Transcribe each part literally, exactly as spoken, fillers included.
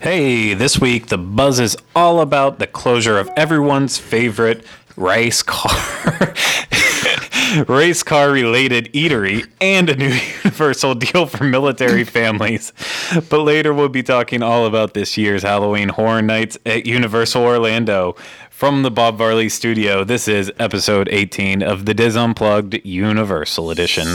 Hey, this week the buzz is all about the closure of everyone's favorite race car race car related eatery and a new Universal deal for military families. But later we'll be talking all about this year's Halloween Horror Nights at Universal Orlando. From the Bob Varley studio, this is episode eighteen of the Diz Unplugged Universal Edition.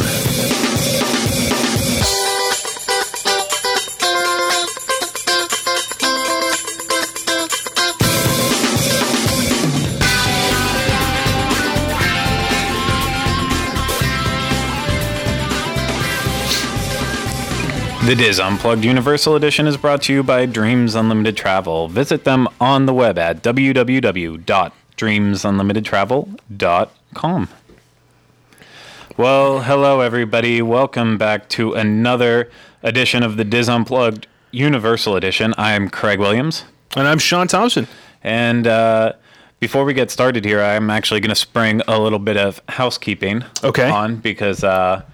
The Diz Unplugged Universal Edition is brought to you by Dreams Unlimited Travel. Visit them on the web at w w w dot dreams unlimited travel dot com. Well, hello everybody. Welcome back to another edition of the Diz Unplugged Universal Edition. I'm Craig Williams. And I'm Sean Thompson. And uh, before we get started here, I'm actually going to spring a little bit of housekeeping okay. on because uh,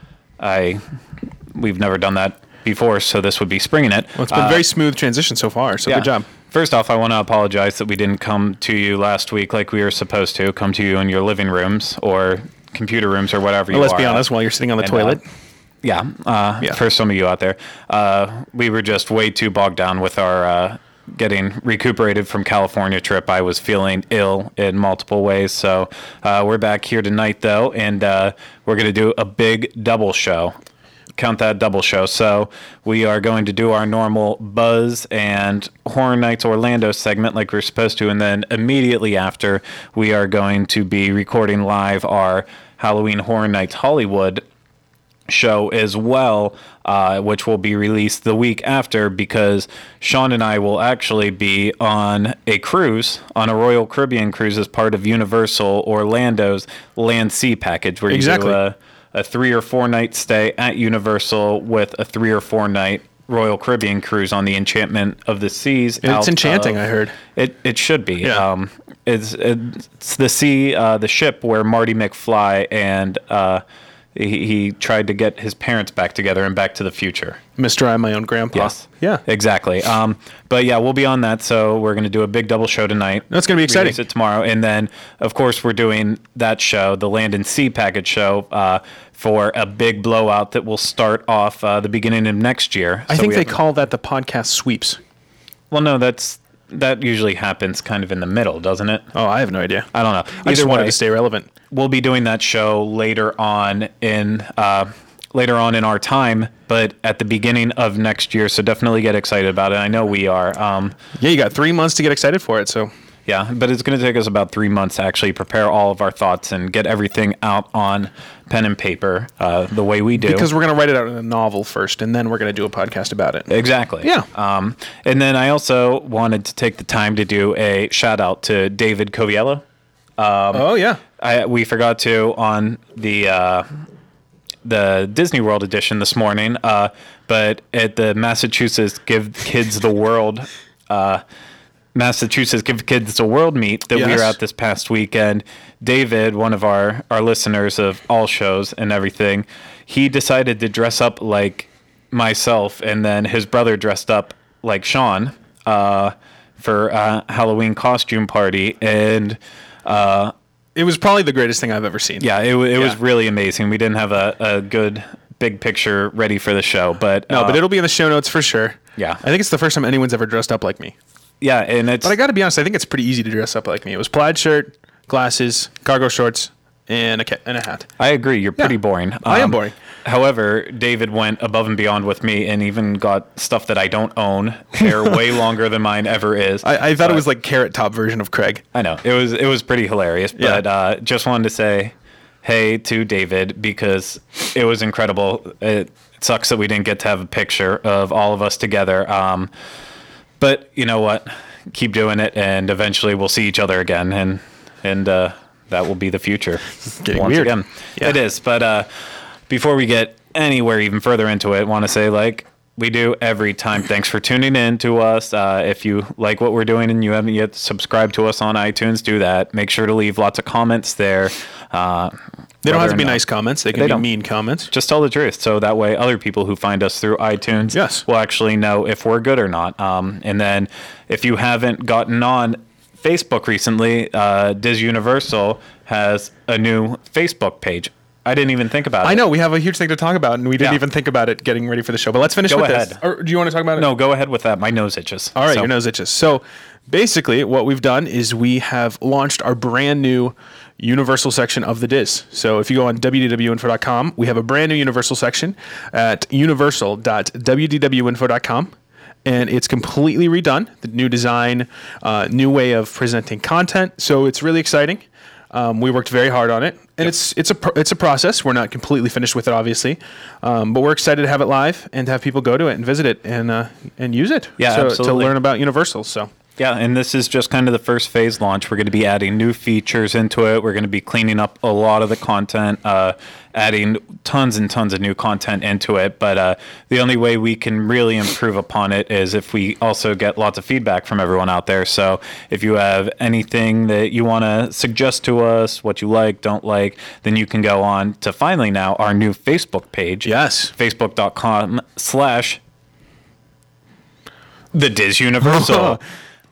I we've never done that before, so this would be springing it. Well, it's been a uh, very smooth transition so far, so yeah. good job. First off, I want to apologize that we didn't come to you last week like we were supposed to, come to you in your living rooms or computer rooms or whatever well, you let's are. Let's be honest, while you're sitting on the and, toilet. Uh, yeah, uh, yeah, for some of you out there. Uh, we were just way too bogged down with our uh, getting recuperated from California trip. I was feeling ill in multiple ways, so uh, we're back here tonight, though, and uh, we're going to do a big double show. Count that double show. So we are going to do our normal Buzz and Horror Nights Orlando segment like we're supposed to, and then immediately after we are going to be recording live our Halloween Horror Nights Hollywood show as well, uh, which will be released the week after because Sean and I will actually be on a cruise, on a Royal Caribbean cruise as part of Universal Orlando's Land Sea package where you exactly. do a a three or four night stay at Universal with a three or four night Royal Caribbean cruise on the Enchantment of the Seas. It's enchanting, of, I heard. It it should be. Yeah. Um, it's, it's the sea, uh, the ship where Marty McFly and uh, he, he tried to get his parents back together in Back to the Future. Mister I'm my own grandpa. Yes. Yeah. Exactly. Um, but yeah, we'll be on that. So we're going to do a big double show tonight. That's going to be exciting. Release it tomorrow. And then, of course, we're doing that show, the Land and Sea package show, uh, for a big blowout that will start off uh, the beginning of next year. I so think they have, call that the podcast sweeps. Well, no, that's that usually happens kind of in the middle, doesn't it? Oh, I have no idea. I don't know. I just Either wanted way, to stay relevant. We'll be doing that show later on in uh, later on in our time, but at the beginning of next year. So definitely get excited about it. I know we are. Um, yeah, you got three months to get excited for it. So yeah, but it's going to take us about three months to actually prepare all of our thoughts and get everything out on pen and paper uh, the way we do. Because we're going to write it out in a novel first, and then we're going to do a podcast about it. Exactly. Yeah. Um, and then I also wanted to take the time to do a shout out to David Coviello. Um, oh yeah. I, we forgot to on the uh, the Disney World edition this morning, uh, but at the Massachusetts Give Kids the World. Uh, Massachusetts Give Kids the World meet that yes. we were at this past weekend. David, one of our, our listeners of all shows and everything, he decided to dress up like myself, and then his brother dressed up like Sean uh, for a Halloween costume party, and uh, it was probably the greatest thing I've ever seen. Yeah, it, it yeah. was really amazing. We didn't have a, a good big picture ready for the show, but no, uh, but it'll be in the show notes for sure. Yeah, I think it's the first time anyone's ever dressed up like me. Yeah, and it's. But I got to be honest, I think it's pretty easy to dress up like me. It was plaid shirt, glasses, cargo shorts, and a ca- and a hat. I agree. You're pretty yeah. boring. Um, I am boring. However, David went above and beyond with me and even got stuff that I don't own, hair way longer than mine ever is. I, I thought but, it was like Carrot Top version of Craig. I know. It was it was pretty hilarious. But yeah. uh, just wanted to say hey to David because it was incredible. It sucks that we didn't get to have a picture of all of us together. Um, but you know what? Keep doing it, and eventually we'll see each other again, and and uh, that will be the future. It's getting once weird. Again. Yeah. It is. But uh, before we get anywhere even further into it, I want to say like We do every time. Thanks for tuning in to us. Uh, if you like what we're doing and you haven't yet subscribed to us on iTunes, do that. Make sure to leave lots of comments there. Uh, they don't have to be not. nice comments. They can They be don't. mean comments. Just tell the truth. So that way other people who find us through iTunes Yes. will actually know if we're good or not. Um, and then if you haven't gotten on Facebook recently, uh, Diz Universal has a new Facebook page. I didn't even think about it. I know. We have a huge thing to talk about, and we didn't Yeah. even think about it getting ready for the show. But let's finish Go with ahead. this. Or do you want to talk about it? No, go ahead with that. My nose itches. All right, So- your nose itches. So basically, what we've done is we have launched our brand new Universal section of the Diz. So if you go on w d w info dot com, we have a brand new Universal section at universal dot w d w info dot com. And it's completely redone. The new design, uh, new way of presenting content. So it's really exciting. Um, we worked very hard on it, and Yep. it's it's a pr- it's a process. We're not completely finished with it, obviously, um, but we're excited to have it live and to have people go to it and visit it and uh, and use it. Yeah, so, absolutely. To learn about Universal. So Yeah, and this is just kind of the first phase launch. We're going to be adding new features into it. We're going to be cleaning up a lot of the content, uh, adding tons and tons of new content into it. But uh, the only way we can really improve upon it is if we also get lots of feedback from everyone out there. So if you have anything that you want to suggest to us, what you like, don't like, then you can go on to finally now our new Facebook page. yes, facebook dot com slash the Diz Universal.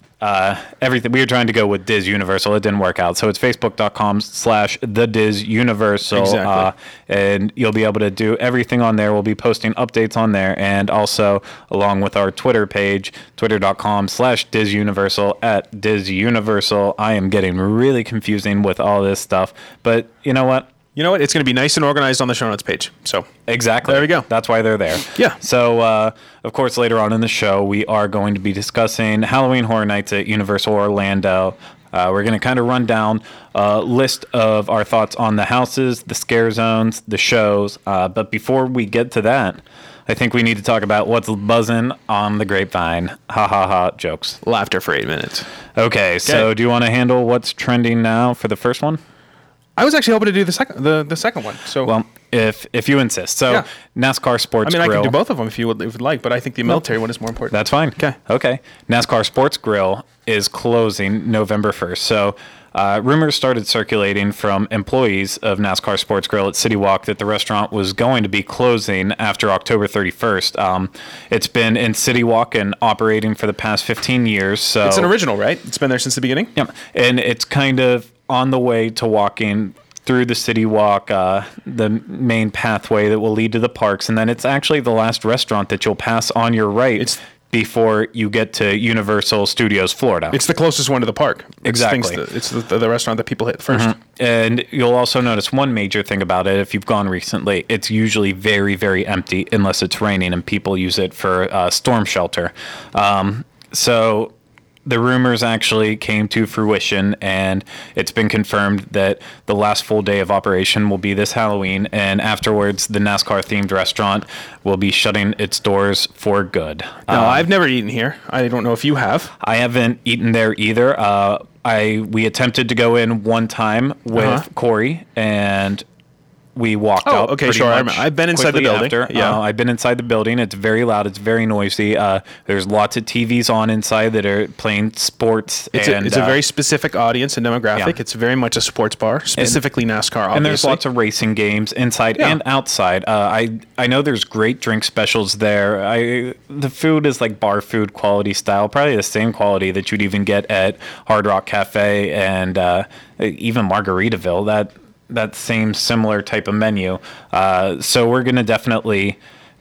uh, everything we were trying to go with Diz Universal, it didn't work out. So it's facebook dot com slash the Diz Universal. Exactly. Uh, and you'll be able to do everything on there. We'll be posting updates on there, and also along with our Twitter page, twitter dot com slash Diz Universal at Diz Universal. I am getting really confusing with all this stuff, but you know what? you know what? It's going to be nice and organized on the show notes page. So Exactly. There we go. That's why they're there. Yeah. So, uh, of course, later on in the show, we are going to be discussing Halloween Horror Nights at Universal Orlando. Uh, we're going to kind of run down a list of our thoughts on the houses, the scare zones, the shows. Uh, but before we get to that, I think we need to talk about what's buzzing on the grapevine. Ha ha ha jokes. laughter for eight minutes. Okay, so Okay. do you want to handle what's trending now for the first one? I was actually hoping to do the second the, the second one. So Well, if if you insist. So Yeah. NASCAR Sports I mean, Grill. I can do both of them if you would, if you'd like, but I think the military one is more important. That's fine. Okay. Okay. NASCAR Sports Grill is closing November first. So uh, rumors started circulating from employees of NASCAR Sports Grill at City Walk that the restaurant was going to be closing after October thirty-first. Um, it's been in City Walk and operating for the past fifteen years. So It's an original, right? It's been there since the beginning. yeah, and it's kind of on the way to walking through the City Walk, uh, the main pathway that will lead to the parks, and then it's actually the last restaurant that you'll pass on your right It's- before you get to Universal Studios Florida. It's the closest one to the park. It's Exactly. things that- It's the, the, the restaurant that people hit 1st And you'll also notice one major thing about it, if you've gone recently, it's usually very, very empty unless it's raining and people use it for uh, storm shelter. Um, so the rumors actually came to fruition, and it's been confirmed that the last full day of operation will be this Halloween, and afterwards the NASCAR-themed restaurant will be shutting its doors for good. No, Um, I've never eaten here. I don't know if you have. I haven't eaten there either. Uh, I we attempted to go in one time with Uh-huh. Corey, and we walked Oh, out. okay, pretty sure. I much remember. I've been inside the quickly building. After. Yeah. Uh, I've been inside the building. It's very loud. It's very noisy. Uh, there's lots of T Vs on inside that are playing sports. It's, and, a, it's a uh, very specific audience and demographic. yeah. It's very much a sports bar, specifically NASCAR, obviously. And there's lots of racing games inside Yeah. and outside. Uh, I I know there's great drink specials there. I the food is like bar food quality style, probably the same quality that you'd even get at Hard Rock Cafe and uh, even Margaritaville. That that same similar type of menu. Uh, so we're gonna definitely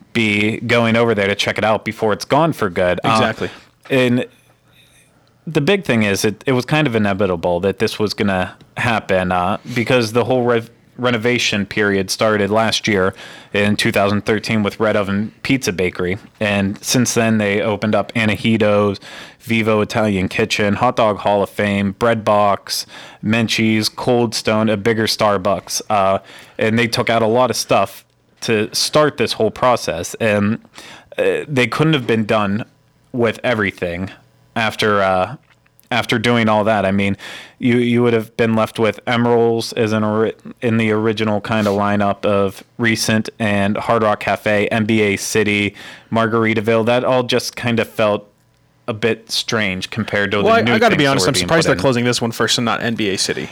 be going over there to check it out before it's gone for good. Uh, Exactly. and the big thing is it, it was kind of inevitable that this was going to happen uh, because the whole rev- renovation period started last year in two thousand thirteen with Red Oven Pizza Bakery. And since then, they opened up Anahito's, Vivo Italian Kitchen, Hot Dog Hall of Fame, Bread Box, Menchie's, Cold Stone, a bigger Starbucks. Uh, and they took out a lot of stuff to start this whole process. And uh, they couldn't have been done with everything after uh, after doing all that, I mean, you you would have been left with Emerald's as an ori- in the original kind of lineup of Recent and Hard Rock Cafe, N B A City, Margaritaville. That all just kind of felt a bit strange compared to well, the I, new I got to things be that honest. were I'm being surprised put they're in. closing this one first and not N B A City.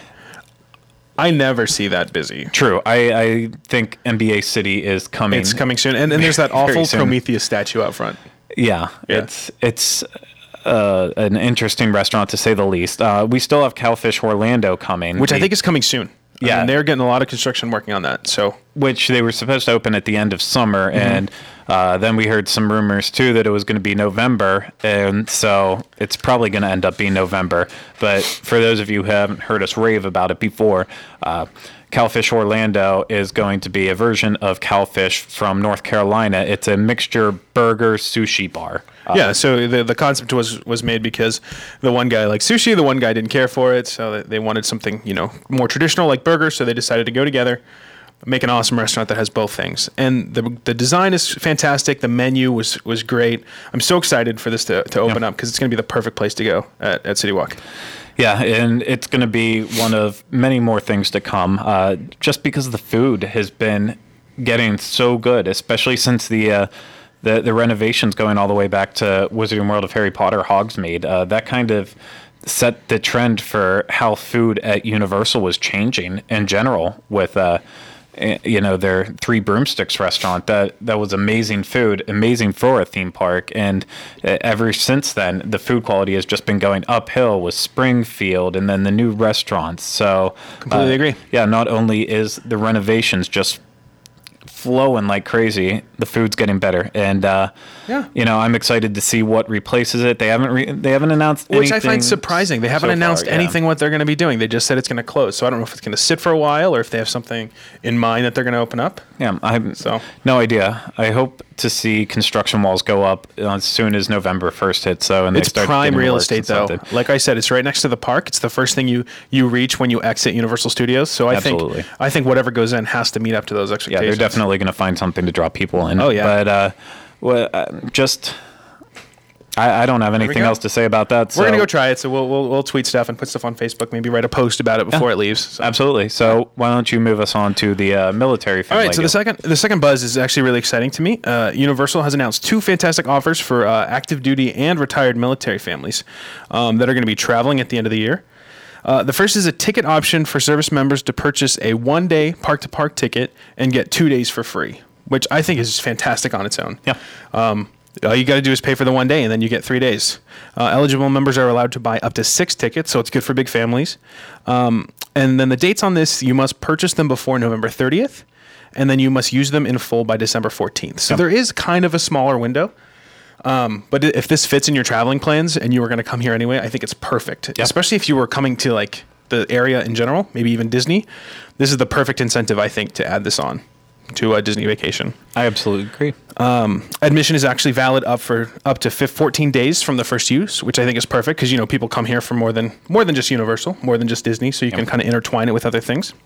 I never see that busy. True. I, I think N B A City is coming. It's coming soon, and, and there's that Very awful soon. Prometheus statue out front. Yeah, Yeah. it's it's uh, an interesting restaurant to say the least. Uh, we still have Cowfish Orlando coming, Which I The- think is coming soon. I Yeah. mean, they're getting a lot of construction working on that. So which they were supposed to open at the end of summer, Mm-hmm. and uh, then we heard some rumors too that it was going to be November, and so it's probably going to end up being November. But for those of you who haven't heard us rave about it before, uh, Cowfish Orlando is going to be a version of Cowfish from North Carolina. It's a mixture burger sushi bar. Uh, yeah, so the the concept was was made because the one guy liked sushi, the one guy didn't care for it, so they- they wanted something, you know, more traditional like burgers. So they decided to go together, make an awesome restaurant that has both things. And the the design is fantastic. The menu was was great. I'm so excited for this to, to open Yeah. up because it's going to be the perfect place to go at, at City Walk. Yeah, and it's going to be one of many more things to come. Uh, just because the food has been getting so good, especially since the uh, the the renovations going all the way back to Wizarding World of Harry Potter Hogsmeade. Uh, that kind of set the trend for how food at Universal was changing in general. With uh, eh, you know, their Three Broomsticks restaurant, that that was amazing food, amazing for a theme park, and uh, ever since then the food quality has just been going uphill with Springfield and then the new restaurants. So Completely uh, agree. Yeah, not only is the renovations just flowing like crazy, the food's getting better, and uh, Yeah. you know, I'm excited to see what replaces it. They haven't re- they haven't announced Which I anything find surprising. They haven't so announced far, yeah. anything what they're going to be doing. They just said it's going to close. So I don't know if it's going to sit for a while or if they have something in mind that they're going to open up. Yeah, I have So- no idea. I hope to see construction walls go up as soon as November first hits. So and they It's start prime getting real work estate, and though. something. Like I said, it's right next to the park. It's the first thing you you reach when you exit Universal Studios. So I Absolutely. think I think whatever goes in has to meet up to those Yeah, expectations. they're definitely going to find something to draw people in. Oh, yeah. But uh, well, uh, just I, I don't have anything go. else to say about that. So. We're gonna go try it. So we'll, we'll we'll tweet stuff and put stuff on Facebook. Maybe write a post about it before it leaves. So. Absolutely. So why don't you move us on to the uh, military All family? right, so the second the second buzz is actually really exciting to me. Uh, Universal has announced two fantastic offers for uh, active duty and retired military families um, that are going to be traveling at the end of the year. Uh, the first is a ticket option for service members to purchase a one-day park-to-park ticket and get two days for free, which I think is fantastic on its own. Yeah. Um, all you got to do is pay for the one day, and then you get three days. Uh, eligible members are allowed to buy up to six tickets, so it's good for big families. Um, and then the dates on this, you must purchase them before November thirtieth, and then you must use them in full by December fourteenth. So Yep. there is kind of a smaller window. Um, but i- if this fits in your traveling plans and you were going to come here anyway, I think it's perfect. Yeah. Especially if you were coming to like the area in general, maybe even Disney. This is the perfect incentive, I think, to add this on to a Disney vacation. I absolutely agree. Admission is actually valid up for up to fif- fourteen days from the first use, which I think is perfect because you know people come here for more than more than just Universal, more than just Disney, so you can kind of intertwine it with other things.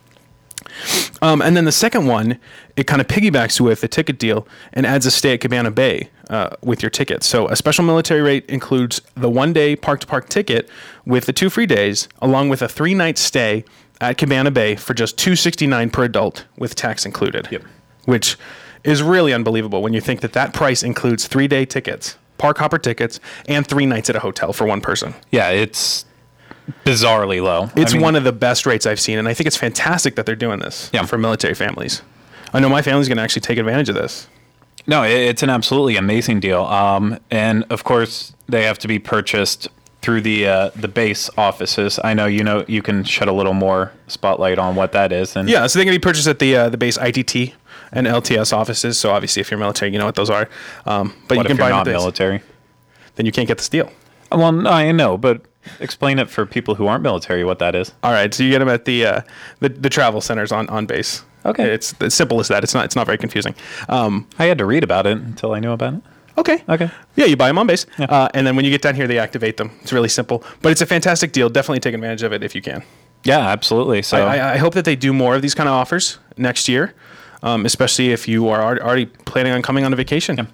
Um, and then the second one, it kind of piggybacks with the ticket deal and adds a stay at Cabana Bay uh, with your ticket. So a special military rate includes the one-day park-to-park ticket with the two free days, along with a three-night stay at Cabana Bay for just two hundred sixty-nine dollars per adult with tax included. Yep. Which is really unbelievable when you think that that price includes three-day tickets, park hopper tickets, and three nights at a hotel for one person. Yeah, it's bizarrely low. It's I mean, one of the best rates I've seen, and I think it's fantastic that they're doing this Yeah. for military families. I know my family's going to actually take advantage of this. No, it- it's an absolutely amazing deal. Um, and of course, they have to be purchased through the uh, the base offices. I know you know you can shed a little more spotlight on what that is. And Yeah, so they can be purchased at the uh, the base I T T and L T S offices. So obviously, if you're military, you know what those are. Um, but what you can if you're buy them not at the base. military? Then you can't get this deal. Well, no, I know, but explain it for people who aren't military what that is. All right, so you get them at the uh, the, the travel centers on, on base. Okay. it's as simple as that. It's not it's not very confusing. Um, I had to read about it until I knew about it. Okay. Okay. Yeah, you buy them on base, uh, and then when you get down here, they activate them. It's really simple, but it's a fantastic deal. Definitely take advantage of it if you can. Yeah, absolutely. So I, I, I hope that they do more of these kind of offers next year, um, especially if you are al- already planning on coming on a vacation.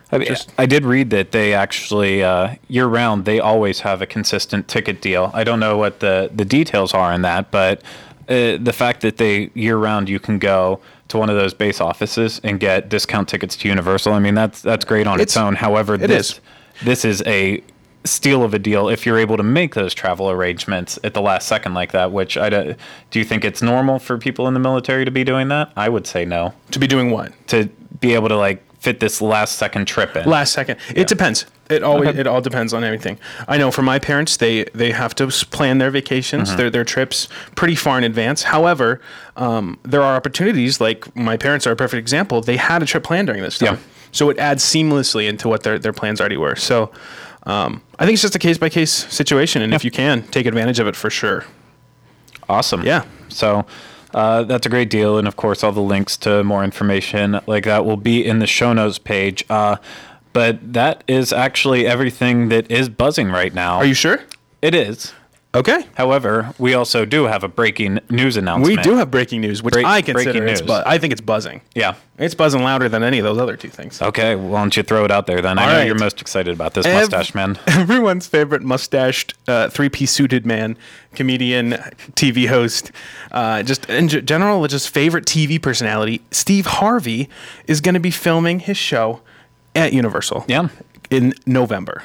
I, mean, Just- I did read that they actually uh, year round they always have a consistent ticket deal. I don't know what the the details are in that, but uh, the fact that they year round you can go to one of those base offices and get discount tickets to Universal. I mean, that's that's great on its, It's- own. However, it this is. this is a steal of a deal if you're able to make those travel arrangements at the last second like that. Which I do, do you think it's normal for people in the military to be doing that? I would say no. To be doing what? To be able to like fit this last second trip in. Last second. It depends. It always Okay. it all depends on everything. I know for my parents, they they have to s- plan their vacations, Mm-hmm. their their trips pretty far in advance. However, um, there are opportunities. Like my parents are a perfect example. They had a trip planned during this time, Yeah. so it adds seamlessly into what their their plans already were. So. Um, I think it's just a case by case situation, and if you can take advantage of it for sure. Awesome. Yeah. So uh, that's a great deal. And of course, all the links to more information like that will be in the show notes page. Uh, but that is actually everything that is buzzing right now. Are you sure? It is. Okay. However, we also do have a breaking news We announcement. do have breaking news, which Break- I consider breaking it's news. bu- I think it's buzzing. Yeah. It's buzzing louder than any of those other two things. Okay. Why don't you throw it out there then? I All know right. you're most excited about this, Ev- mustache man. Everyone's favorite mustached, uh, three-piece suited man, comedian, T V host, uh, just in g- general, just favorite T V personality, Steve Harvey, is going to be filming his show at Universal. Yeah. In November.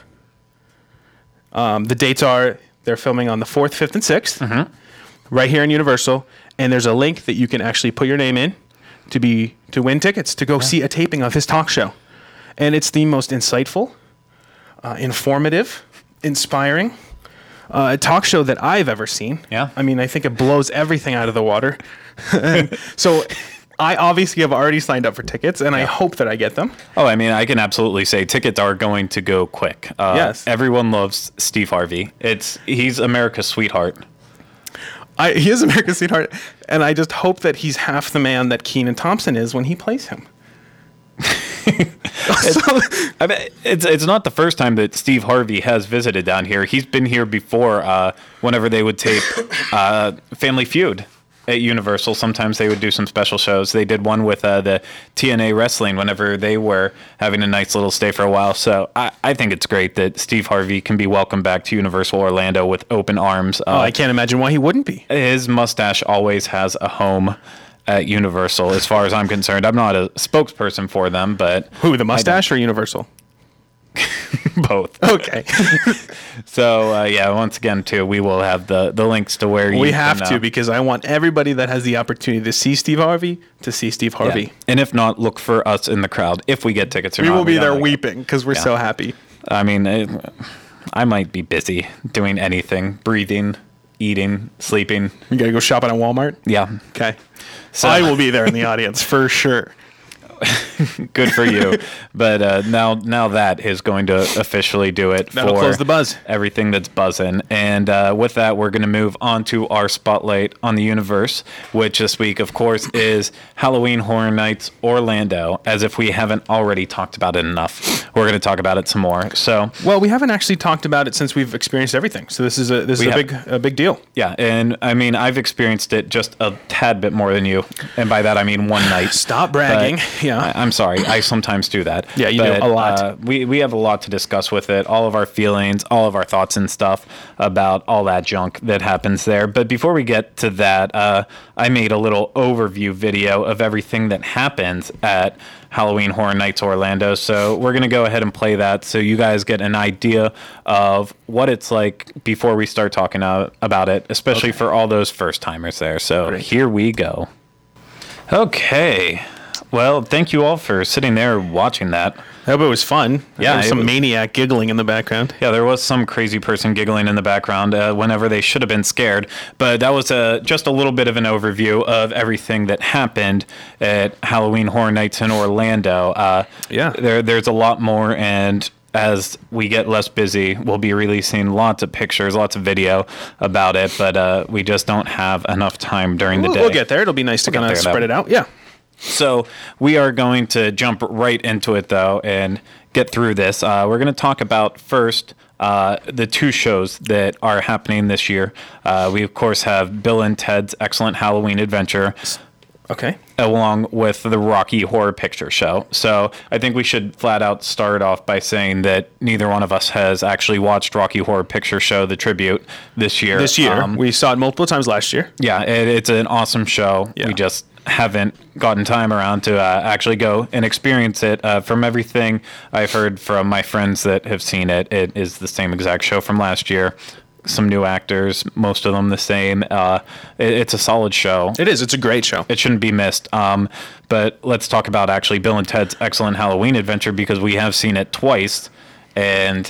Um, the dates are they're filming on the fourth, fifth, and sixth, Mm-hmm. right here in Universal. And there's a link that you can actually put your name in to be to win tickets to go see a taping of his talk show. And it's the most insightful, uh, informative, inspiring uh, talk show that I've ever seen. Yeah. I mean, I think it blows everything out of the water. And so I obviously have already signed up for tickets, and I hope that I get them. Oh, I mean, I can absolutely say tickets are going to go quick. Uh, Yes. Everyone loves Steve Harvey. It's he's America's sweetheart. I, he is America's sweetheart, and I just hope that he's half the man that Kenan Thompson is when he plays him. So- I mean, it's it's not the first time that Steve Harvey has visited down here. He's been here before. Uh, whenever they would tape uh, Family Feud at Universal, sometimes they would do some special shows. They did one with uh, the T N A Wrestling whenever they were having a nice little stay for a while. So I, I think it's great that Steve Harvey can be welcomed back to Universal Orlando with open arms. Uh, oh, I can't imagine why he wouldn't be. his mustache always has a home at Universal, as far as I'm concerned. I'm not a spokesperson for them, but Who, the mustache or Universal? both. Okay. So uh, yeah, once again, too, we will have the, the links to where you We have can, to uh, because I want everybody that has the opportunity to see Steve Harvey to see Steve yeah. Harvey. And if not, look for us in the crowd if we get tickets. Or We not. will be don't there know yet. weeping because we're Yeah. so happy. I mean, it, I might be busy doing anything, breathing, eating, sleeping. You got to go shopping at Walmart? Yeah, Okay. So- I will be there in the audience for sure. good for you. But uh, now, now that is going to officially do it That'll for close the buzz. everything that's buzzing. And uh, with that, we're going to move on to our spotlight on the universe, which this week, of course, is Halloween Horror Nights Orlando. As if we haven't already talked about it enough, we're going to talk about it some more. So Well, we haven't actually talked about it since we've experienced everything. So this is a this We is a have. big a big deal. yeah, and I mean, I've experienced it just a tad bit more than you, and by that I mean one night. Stop bragging. But Yeah. I, I'm sorry. I sometimes do that. Yeah, you do, But, a lot. Uh, we we have a lot to discuss with it. All of our feelings, all of our thoughts and stuff about all that junk that happens there. But before we get to that, uh, I made a little overview video of everything that happens at Halloween Horror Nights Orlando. So we're gonna go ahead and play that, so you guys get an idea of what it's like before we start talking uh, about it, especially Okay. for all those first timers there. So Great. here we go. Okay. Well, thank you all for sitting there watching that. I hope it was fun. Yeah, There was it some was- maniac giggling in the background. Yeah, there was some crazy person giggling in the background uh, whenever they should have been scared. But that was uh, just a little bit of an overview of everything that happened at Halloween Horror Nights in Orlando. Uh, Yeah. there, there's a lot more, and as we get less busy, we'll be releasing lots of pictures, lots of video about it. But uh, we just don't have enough time during the We'll, day. we'll get there. It'll be nice to We'll get kind of there, spread though. it out. Yeah. So we are going to jump right into it, though, and get through this. Uh, we're going to talk about first uh, the two shows that are happening this year. Uh, we, of course, have Bill and Ted's Excellent Halloween Adventure. Okay. along with the Rocky Horror Picture Show. So I think we should flat out start off by saying that neither one of us has actually watched Rocky Horror Picture Show, the tribute, this year. This year. Um, we saw it multiple times last year. yeah, it, it's an awesome show. Yeah. We just haven't gotten time around to uh, actually go and experience it. Uh, from everything I've heard from my friends that have seen it, it is the same exact show from last year. Some new actors, most of them the same. Uh, it, it's a solid show. It is. It's a great show. It shouldn't be missed. Um, but let's talk about actually Bill and Ted's Excellent Halloween Adventure, because we have seen it twice, and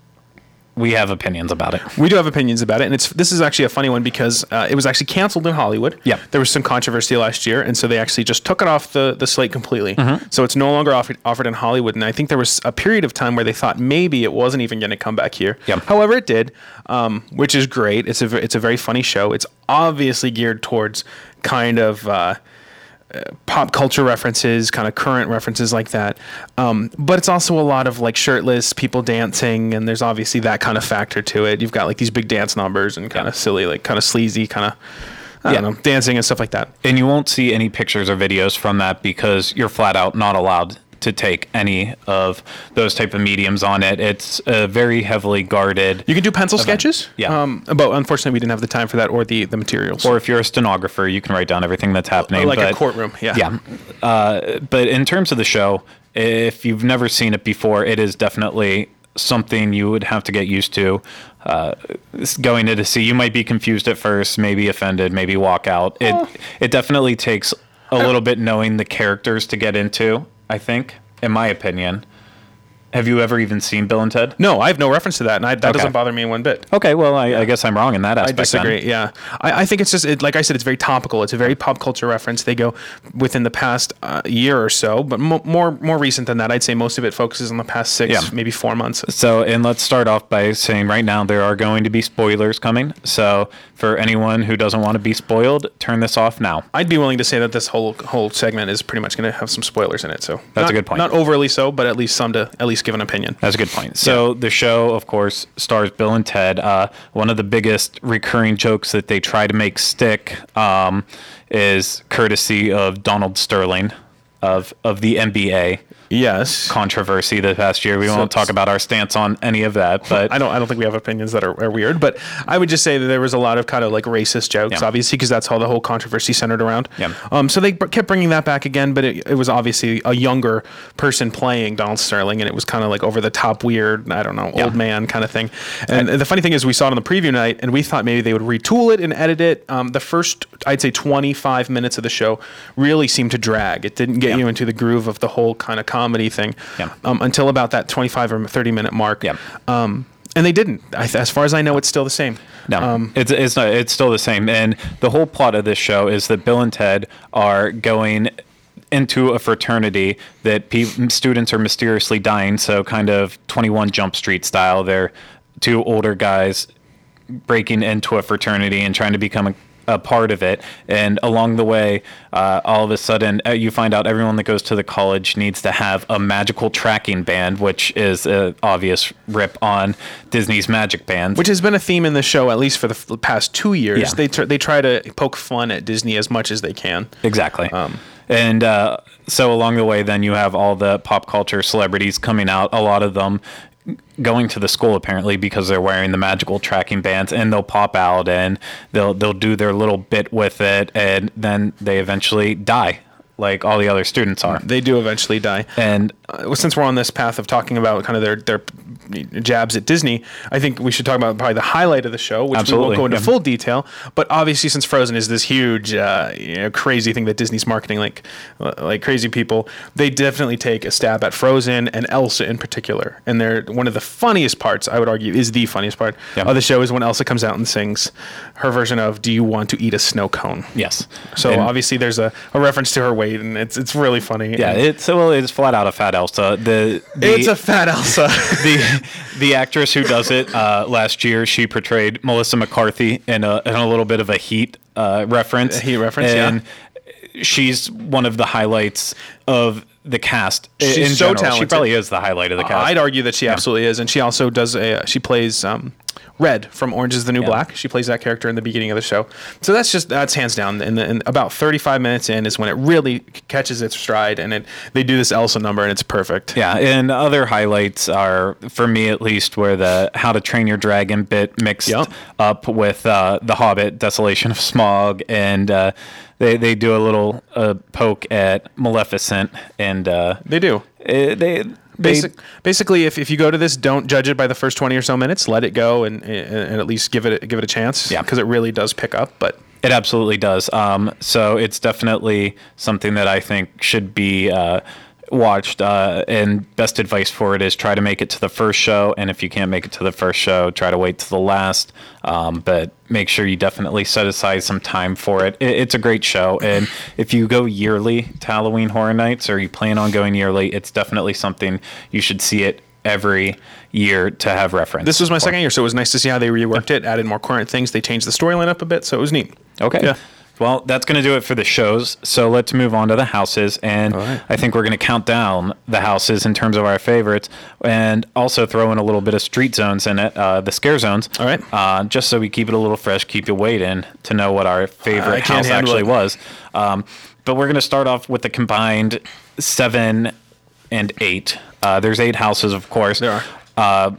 we have opinions about it. We do have opinions about it, and it's this is actually a funny one because uh, it was actually canceled in Hollywood. Yeah. There was some controversy last year, and so they actually just took it off the, the slate completely. Mm-hmm. So it's no longer offered, offered in Hollywood, and I think there was a period of time where they thought maybe it wasn't even going to come back here. Yep. However, it did, um, which is great. It's a, ve- it's a very funny show. It's obviously geared towards kind of... Uh, pop culture references, kind of current references like that. Um, but it's also a lot of like shirtless people dancing, and there's obviously that kind of factor to it. You've got like these big dance numbers and kind of silly, like kind of sleazy, kind of, I don't Yeah. know, dancing and stuff like that. And you won't see any pictures or videos from that because you're flat out not allowed to take any of those type of mediums on it. It's uh, very heavily guarded. You can do pencil event. sketches. Yeah. Um, but unfortunately, we didn't have the time for that or the, the materials. Or if you're a stenographer, you can write down everything that's happening. like but, a courtroom. Yeah. Yeah. Uh, but in terms of the show, if you've never seen it before, it is definitely something you would have to get used to. Uh, going in to see, you might be confused at first, maybe offended, maybe walk out. It Oh. it definitely takes a little bit knowing the characters to get into, I think, in my opinion. Have you ever even seen Bill and Ted? No, I have no reference to that, and I, that Okay. doesn't bother me one bit. Okay, well, I, I guess I'm wrong in that I aspect. disagree. then. Yeah, I, I think it's just it, like I said, it's very topical. It's a very pop culture reference. They go within the past uh, year or so, but mo- more more recent than that. I'd say most of it focuses on the past six, Yeah. maybe four months. So, and let's start off by saying right now there are going to be spoilers coming. So, for anyone who doesn't want to be spoiled, turn this off now. I'd be willing to say that this whole whole segment is pretty much going to have some spoilers in it. So That's not- a good point. Not overly so, but at least some to at least give an opinion. That's a good point. So the show, of course, stars Bill and Ted. Uh, one of the biggest recurring jokes that they try to make stick um, is courtesy of Donald Sterling of of the N B A Yes. controversy this past year. We won't talk about our stance on any of that, but I don't. I don't think we have opinions that are, are weird, but I would just say that there was a lot of kind of like racist jokes, Yeah. obviously, because that's how the whole controversy centered around. Yeah. Um. So they b- kept bringing that back again, but it, it was obviously a younger person playing Donald Sterling, and it was kind of like over the top, weird. I don't know, Yeah. old man kind of thing. And, and the funny thing is, we saw it on the preview night, and we thought maybe they would retool it and edit it. Um. The first, I'd say, twenty-five minutes of the show really seemed to drag. It didn't get Yeah. you into the groove of the whole kind of comedy thing. Yeah. Um. Until about that twenty-five or thirty minute mark. Yeah. Um, and they didn't. I, as far as I know, it's still the same. No, Um, it's it's not, it's still the same. And the whole plot of this show is that Bill and Ted are going into a fraternity that pe- students are mysteriously dying. So kind of twenty-one Jump Street style. They're two older guys breaking into a fraternity and trying to become a, a part of it. And along the way, uh, all of a sudden, uh, you find out everyone that goes to the college needs to have a magical tracking band, which is an obvious rip on Disney's Magic Band. which has been a theme in the show, at least for the f- past two years. Yeah. They tr- they try to poke fun at Disney as much as they can. Exactly. Um, and uh, so along the way, then you have all the pop culture celebrities coming out, a lot of them going to the school apparently because they're wearing the magical tracking bands, and they'll pop out and they'll they'll do their little bit with it, and then they eventually die like all the other students are. They do eventually die. And Uh, since we're on this path of talking about kind of their their jabs at Disney, I think we should talk about probably the highlight of the show, which we Absolutely, won't go into yeah. full detail. But obviously, since Frozen is this huge, uh, you know, crazy thing that Disney's marketing like like crazy people, they definitely take a stab at Frozen and Elsa in particular. And they're one of the funniest parts, I would argue, is the funniest part Yeah. of the show is when Elsa comes out and sings her version of "Do You Want to Eat a Snow Cone?" yes. So And- obviously, there's a, a reference to her weight, and it's it's really funny. yeah, And it's well, it's flat out a fat Elsa. The, the it's a fat Elsa. the the actress who does it uh, last year, she portrayed Melissa McCarthy in a in a little bit of a Heat uh, reference. A Heat reference, yeah. and she's one of the highlights of the cast. i- She's in so general. She talented. probably is the highlight of the cast. I'd argue that she absolutely is, and she also does a. She plays um, Red from Orange is the New Yeah. Black. She plays that character in the beginning of the show. So that's just that's hands down. And, and about thirty-five minutes in is when it really catches its stride, and it they do this Elsa number, and it's perfect. Yeah, and other highlights are, for me at least, where the How to Train Your Dragon bit mixed Yep. up with uh, The Hobbit, Desolation of Smaug, and uh, they, they do a little uh, poke at Maleficent, and uh, They do. eh, they... Basic, basically, if, if you go to this, don't judge it by the first twenty or so minutes. Let it go and and, and at least give it give it a chance. Yeah. Because it really does pick up. But It absolutely does. Um, so it's definitely something that I think should be uh, watched. Uh, and best advice for it is try to make it to the first show. And if you can't make it to the first show, try to wait to the last. Um, but make sure you definitely set aside some time for it. it. It's a great show. And if you go yearly to Halloween Horror Nights, or you plan on going yearly, it's definitely something you should see it every year to have reference. this was my for. second year, so it was nice to see how they reworked it, added more current things. They changed the storyline up a bit, so it was neat. Okay. Yeah. Well, that's going to do it for the shows. So let's move on to the houses. And right. I think we're going to count down the houses in terms of our favorites, and also throw in a little bit of street zones in it, uh, the scare zones. All right. Uh, just so we keep it a little fresh, keep you waiting to know what our favorite I can't house handle actually it. was. Um, but we're going to start off with the combined seven and eight. Uh, there's eight houses, of course. There are. Uh,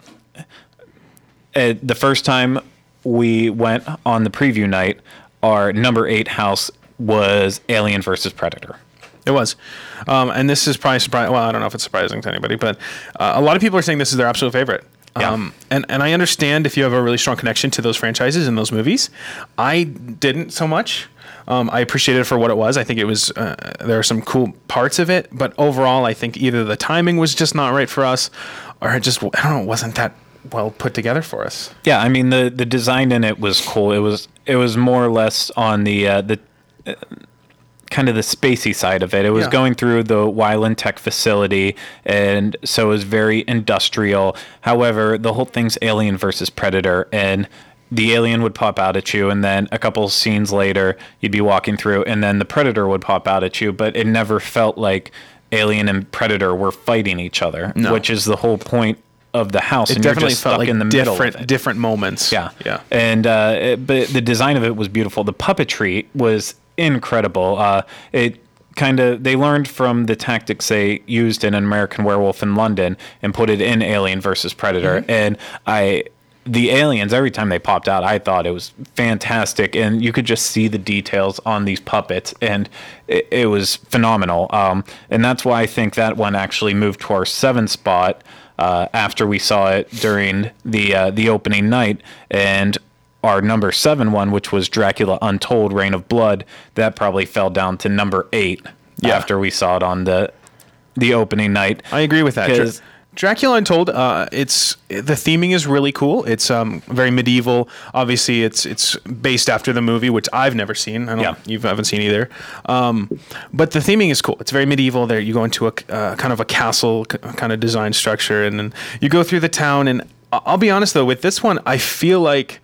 uh, the first time we went on the preview night, our number eight house was Alien versus Predator. It was. Um, and this is probably surprising. Well, I don't know if it's surprising to anybody, but uh, a lot of people are saying this is their absolute favorite. Yeah. Um, and, and I understand if you have a really strong connection to those franchises and those movies. I didn't so much. Um, I appreciated it for what it was. I think it was, uh, there are some cool parts of it, but overall, I think either the timing was just not right for us, or it just, I don't know, it wasn't that well put together for us. Yeah, I mean the the design in it was cool. It was it was more or less on the uh, the uh, kind of the spacey side of it. It was Yeah. going through the Wyland Tech facility, and so it was very industrial. However, the whole thing's Alien versus Predator, and the alien would pop out at you, and then a couple scenes later, you'd be walking through, and then the Predator would pop out at you. But it never felt like Alien and Predator were fighting each other, No. which is the whole point of the house. It and you're definitely just felt stuck like in the middle different, of it. different moments. Yeah, Yeah. And uh, it, but the design of it was beautiful. The puppetry was incredible. Uh, it kind of they learned from the tactics they used in An American Werewolf in London and put it in Alien versus Predator. Mm-hmm. And I, the aliens, every time they popped out, I thought it was fantastic, and you could just see the details on these puppets, and it, it was phenomenal. Um, and that's why I think that one actually moved to our seventh spot. Uh, after we saw it during the uh, the opening night, and our number seven one, which was Dracula Untold: Reign of Blood, that probably fell down to number eight Yeah. after we saw it on the the opening night. I agree with that. Dra- 'Cause- Dracula Untold, uh, it's the theming is really cool. It's um, very medieval. Obviously, it's it's based after the movie, which I've never seen. I don't. Yeah. You haven't seen either. Um, but the theming is cool. It's very medieval. There, you go into a uh, kind of a castle c- kind of design structure, and then you go through the town. And I- I'll be honest though, with this one, I feel like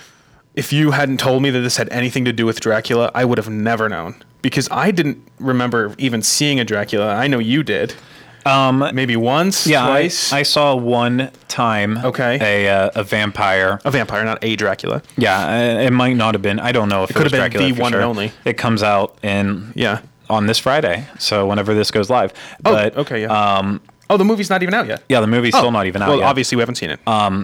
if you hadn't told me that this had anything to do with Dracula, I would have never known, because I didn't remember even seeing a Dracula. I know you did. Um, Maybe once, yeah, I, twice. I saw one time. Okay. A uh, a vampire. a vampire, not a Dracula. Yeah, uh, it might not have been. I don't know if it, could was have been Dracula the for one and sure. only. It comes out in Yeah. on this Friday, so whenever this goes live. Oh, But okay, yeah. um, Oh, the movie's not even out yet. yeah, the movie's Oh, still not even out well, yet. obviously we haven't seen it.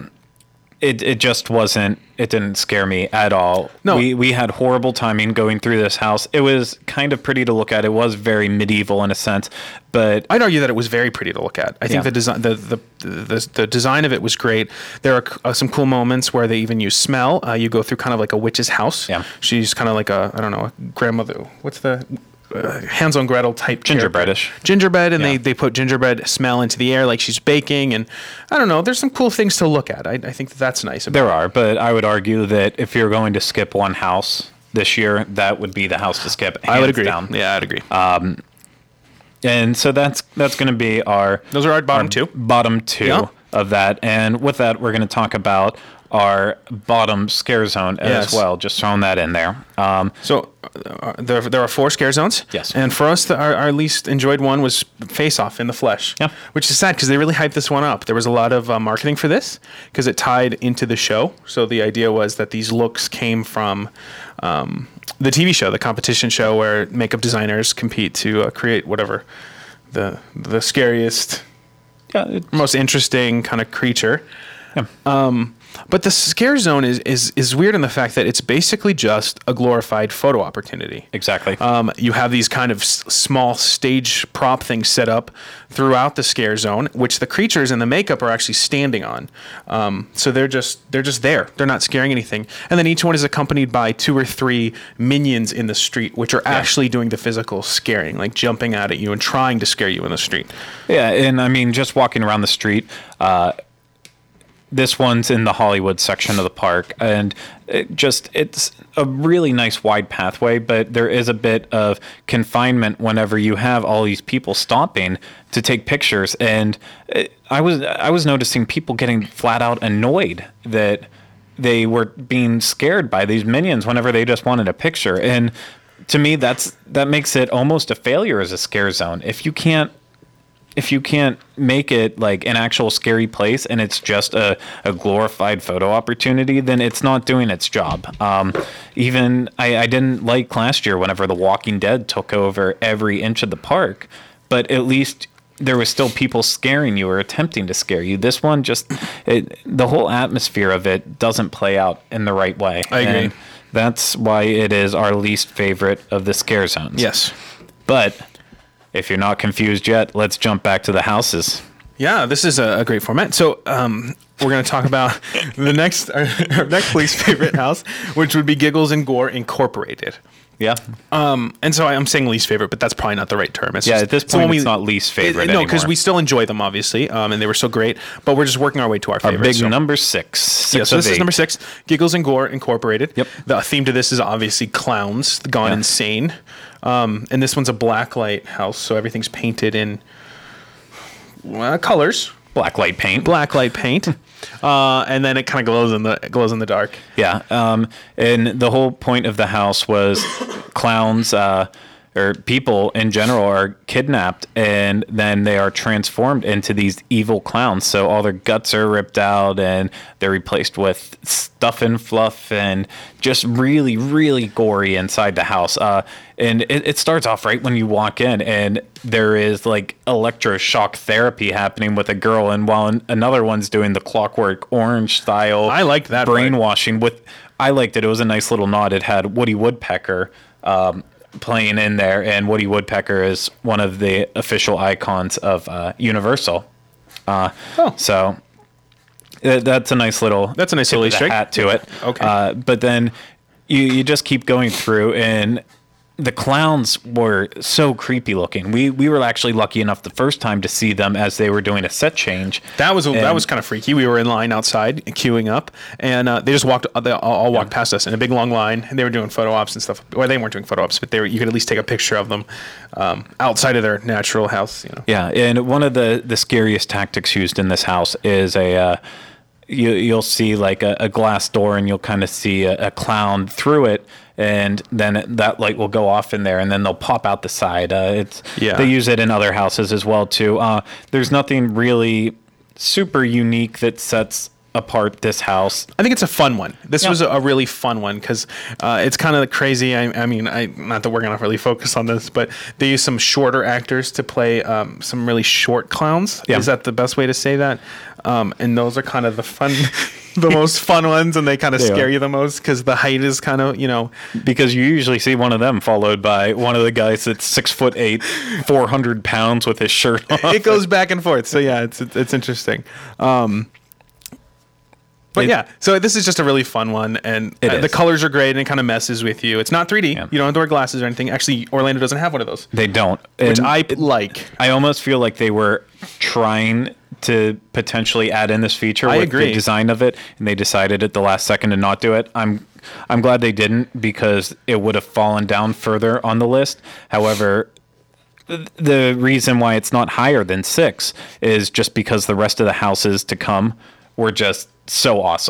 it it just wasn't it didn't scare me at all. No. We we had horrible timing going through this house. It was kind of pretty to look at. It was very medieval in a sense, but I'd argue that it was very pretty to look at. I think Yeah. the design, the, the the the design of it was great. There are uh, some cool moments where they even use smell. Uh, you go through kind of like a witch's house. Yeah. She's kind of like a I don't know a grandmother. What's the uh, Hans on Gretel type character. Gingerbreadish. Gingerbread, and Yeah. they, they put gingerbread smell into the air like she's baking, and I don't know. There's some cool things to look at. I, I think that that's nice. About there are. But I would argue that if you're going to skip one house this year, that would be the house to skip. I would hands agree. down. Yeah, I'd agree. And so that's that's going to be our Those are our bottom two. bottom two Yeah. of that. And with that, we're going to talk about our bottom scare zone as Yes. well. Just throwing that in there. Um, So uh, there, there are four scare zones. Yes. And for us, the, our, our least enjoyed one was Face Off in the Flesh. Yeah. Which is sad because they really hyped this one up. There was a lot of uh, marketing for this because it tied into the show. So the idea was that these looks came from um, the T V show, the competition show where makeup designers compete to uh, create whatever the the scariest, yeah, it, most interesting kind of creature. yeah. Um, but the scare zone is, is is weird in the fact that it's basically just a glorified photo opportunity. Exactly. Um, you have these kind of s- small stage prop things set up throughout the scare zone, which the creatures and the makeup are actually standing on. Um, so they're just they're just there. They're not scaring anything. And then each one is accompanied by two or three minions in the street, which are actually doing the physical scaring, like jumping out at you and trying to scare you in the street. Yeah, and I mean, just walking around the street, uh, this one's in the Hollywood section of the park, and it just it's a really nice wide pathway, but there is a bit of confinement whenever you have all these people stopping to take pictures. And it, I was I was noticing people getting flat out annoyed that they were being scared by these minions whenever they just wanted a picture. And to me, that's that makes it almost a failure as a scare zone. If you can't if you can't make it like an actual scary place and it's just a, a glorified photo opportunity, then it's not doing its job. Um, even I, I didn't like last year whenever The Walking Dead took over every inch of the park, but at least there was still people scaring you or attempting to scare you. This one just, it, the whole atmosphere of it doesn't play out in the right way. I agree. And that's why it is our least favorite of the scare zones. Yes. But if you're not confused yet, let's jump back to the houses. Yeah, this is a, a great format. So um, we're going to talk about the next our, our next least favorite house, which would be Giggles and Gore Incorporated. Yeah. Um, and so I'm saying least favorite, but that's probably not the right term. It's Yeah, just, at this it's the one point, we- it's not least favorite it- No, because anymore. we still enjoy them, obviously, um, and they were so great. But we're just working our way to our Our favorite. big so. number six. six Yeah, so of this is eight. number six, Giggles and Gore Incorporated. Yep. The theme to this is obviously clowns gone Yeah. insane. Um, and this one's a blacklight house, so everything's painted in uh, colors, Blacklight paint. blacklight paint, uh, and then it kind of glows in the glows in the dark. Yeah. Um, and the whole point of the house was clowns uh, or people in general are kidnapped and then they are transformed into these evil clowns. So all their guts are ripped out and they're replaced with stuff and fluff and just really, really gory inside the house. Uh, and it, it starts off right when you walk in and there is like electroshock therapy happening with a girl, and while an, another one's doing the Clockwork Orange style I liked that part. brainwashing with I liked it. It was a nice little nod. It had Woody Woodpecker um, playing in there, and Woody Woodpecker is one of the official icons of uh, Universal. Uh, Oh. So uh, that's a nice little That's a nice tip little of the Easter egg. hat to it. Okay. Uh, but then you you just keep going through, and the clowns were so creepy looking. We we were actually lucky enough the first time to see them as they were doing a set change. That was that And- was kind of freaky. We were in line outside, queuing up, and uh, they just walked. They all, all walked past us in a big long line. And they were doing photo ops and stuff. Or they weren't doing photo ops, but they were. You could at least take a picture of them um, outside of their natural house. You know. Yeah, and one of the, the scariest tactics used in this house is a uh, you you'll see like a, a glass door, and you'll kind of see a, a clown through it, and then it, that light will go off in there, and then they'll pop out the side. Uh, it's Yeah. they use it in other houses as well too. Uh, there's nothing really super unique that sets apart this house. I think it's a fun one. This Yeah. was a, a really fun one because uh, it's kind of crazy. I, I mean, I, not that we're gonna really focus on this, but they use some shorter actors to play um, some really short clowns. Yeah. Is that the best way to say that? Um, and those are kind of the fun, the most fun ones, and they kind of They scare are. you the most because the height is kind of, you know, Because you usually see one of them followed by one of the guys that's six foot eight, four hundred pounds with his shirt off. it goes back and forth. So yeah, it's it's, it's interesting. Um, but It- yeah, so this is just a really fun one, and It uh, the is. colors are great, and it kind of messes with you. It's not three D. Yeah. You don't have to wear glasses or anything. Actually, Orlando doesn't have one of those, They don't. which And I it- like. I almost feel like they were trying to potentially add in this feature I with agree. the design of it, and they decided at the last second to not do it. I'm I'm glad they didn't, because it would have fallen down further on the list. However, th- the reason why it's not higher than six is just because the rest of the houses to come were just so awesome.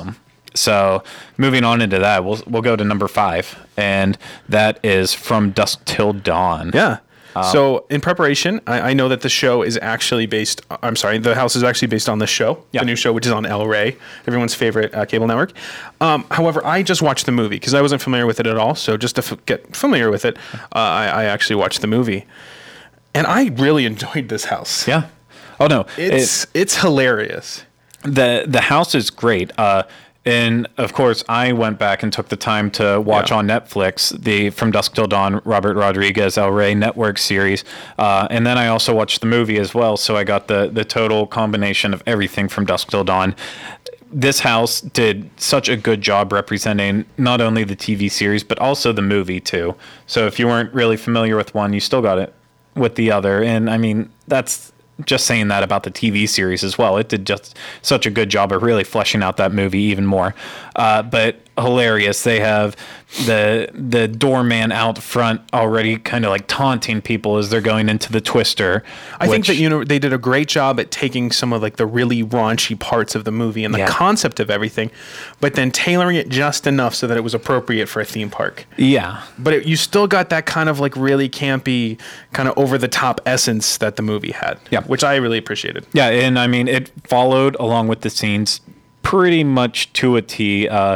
So moving on into that, we'll we'll go to number five, and that is From Dusk Till Dawn. Yeah. So in preparation, I, I know that the show is actually based. I'm sorry, the house is actually based on this show, Yeah. the new show, which is on El Rey, everyone's favorite uh, cable network. Um, however, I just watched the movie because I wasn't familiar with it at all. So just to f- get familiar with it, uh, I, I actually watched the movie, and I really enjoyed this house. Yeah. Oh no, It's it's hilarious. it, the the house is great. Uh, and of course, I went back and took the time to watch Yeah. on Netflix the From Dusk Till Dawn Robert Rodriguez El Rey network series, uh, and then I also watched the movie as well. So I got the the total combination of everything from Dusk Till Dawn. This house did such a good job representing not only the T V series but also the movie too. So if you weren't really familiar with one, you still got it with the other. And I mean, that's just saying that about the T V series as well. It did just such a good job of really fleshing out that movie even more. Uh, but hilarious. They have the the doorman out front already kind of like taunting people as they're going into the Twister. I think which- that you know they did a great job at taking some of like the really raunchy parts of the movie and the Yeah. concept of everything, but then tailoring it just enough so that it was appropriate for a theme park. Yeah. But it, you still got that kind of like really campy, kind of over the top essence that the movie had. Yeah. which I really appreciated. Yeah, and I mean, it followed along with the scenes pretty much to a T. Uh,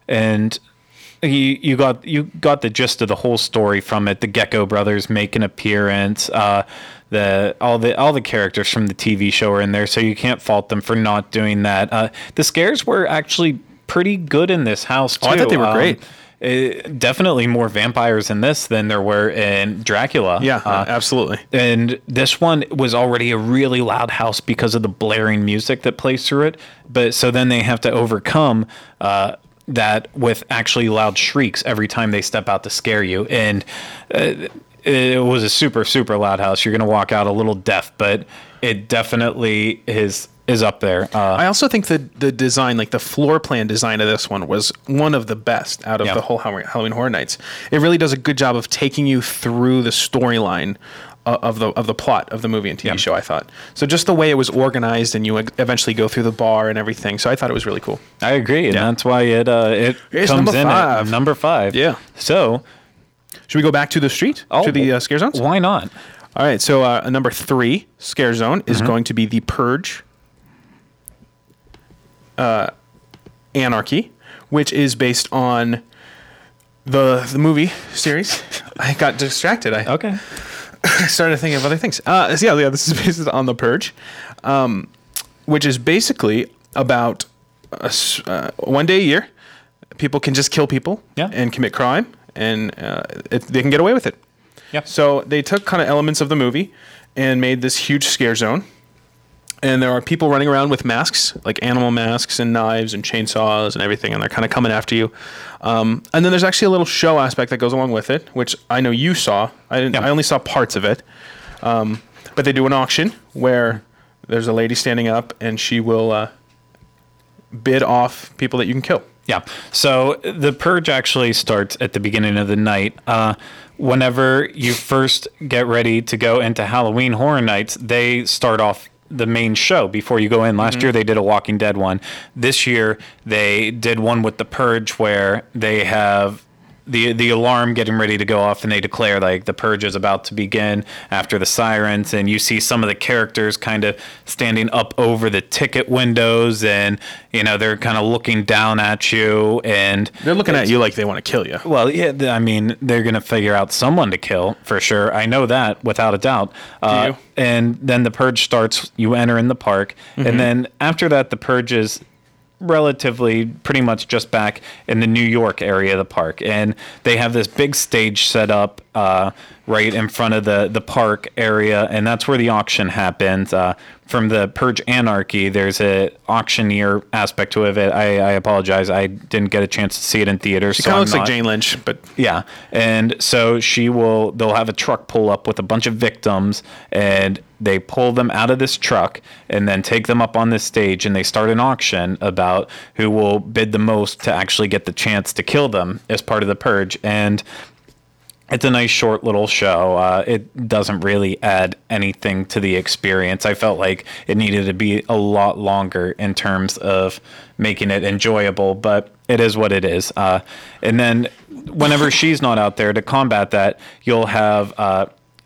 and you you got you got the gist of the whole story from it. The Gecko brothers make an appearance. Uh, the all the all the characters from the T V show are in there, so you can't fault them for not doing that. Uh, the scares were actually pretty good in this house too. Oh, I thought they were great. eh, definitely more vampires in this than there were in Dracula. Yeah, Uh, absolutely. and this one was already a really loud house because of the blaring music that plays through it. But so then they have to overcome uh, that with actually loud shrieks every time they step out to scare you. And uh, it was a super, super loud house. You're going to walk out a little deaf, but it definitely is is up there. Uh, I also think that the design, like the floor plan design of this one, was one of the best out of Yeah. the whole Hall- Halloween Horror Nights. It really does a good job of taking you through the storyline uh, of the of the plot of the movie and T V Yeah. show. I thought so. Just the way it was organized, and you e- eventually go through the bar and everything. So I thought it was really cool. I agree, and Yeah. that's why it uh, it It's comes number in five. at number five. Yeah. So Should we go back to the street oh, to the uh, scare zones? Why not? All right. So uh, number three scare zone is going to be the Purge. Uh, Anarchy, which is based on the the movie series. I got distracted. I Okay. started thinking of other things. Uh, so yeah, yeah, this is based on the Purge, um, which is basically about a s uh, one day a year, people can just kill people Yeah. and commit crime, and uh, it, they can get away with it. Yeah. So they took kind of elements of the movie and made this huge scare zone. And there are people running around with masks, like animal masks and knives and chainsaws and everything, and they're kind of coming after you. Um, and then there's actually a little show aspect that goes along with it, which I know you saw. I didn't. Yeah. I only saw parts of it. Um, but they do an auction where there's a lady standing up, and she will uh, bid off people that you can kill. Yeah. So the purge actually starts at the beginning of the night. Uh, whenever you first get ready to go into Halloween Horror Nights, they start off the main show before you go in. Last year they did a Walking Dead one. This year they did one with the Purge where they have the the alarm getting ready to go off, and they declare like the purge is about to begin after the sirens, and you see some of the characters kind of standing up over the ticket windows, and you know they're kind of looking down at you, and They're looking at you like they want to kill you. well, yeah, th- I mean, they're going to figure out someone to kill for sure. I know that without a doubt. Uh, you? and then the purge starts. You enter in the park, and then after that, the purge is relatively pretty much just back in the New York area of the park, and they have this big stage set up uh, right in front of the the park area, and that's where the auction happens. Uh, from the Purge Anarchy, there's a auctioneer aspect to it. I, I apologize, I didn't get a chance to see it in theaters. She so kind of I'm looks like not- Jane Lynch, but yeah, and so she will. They'll have a truck pull up with a bunch of victims, and they pull them out of this truck, and then take them up on this stage, and they start an auction about who will bid the most to actually get the chance to kill them as part of the purge. And it's a nice short little show. Uh, it doesn't really add anything to the experience. I felt like it needed to be a lot longer in terms of making it enjoyable, but it is what it is. Uh, and then whenever she's not out there to combat that, you'll have uh,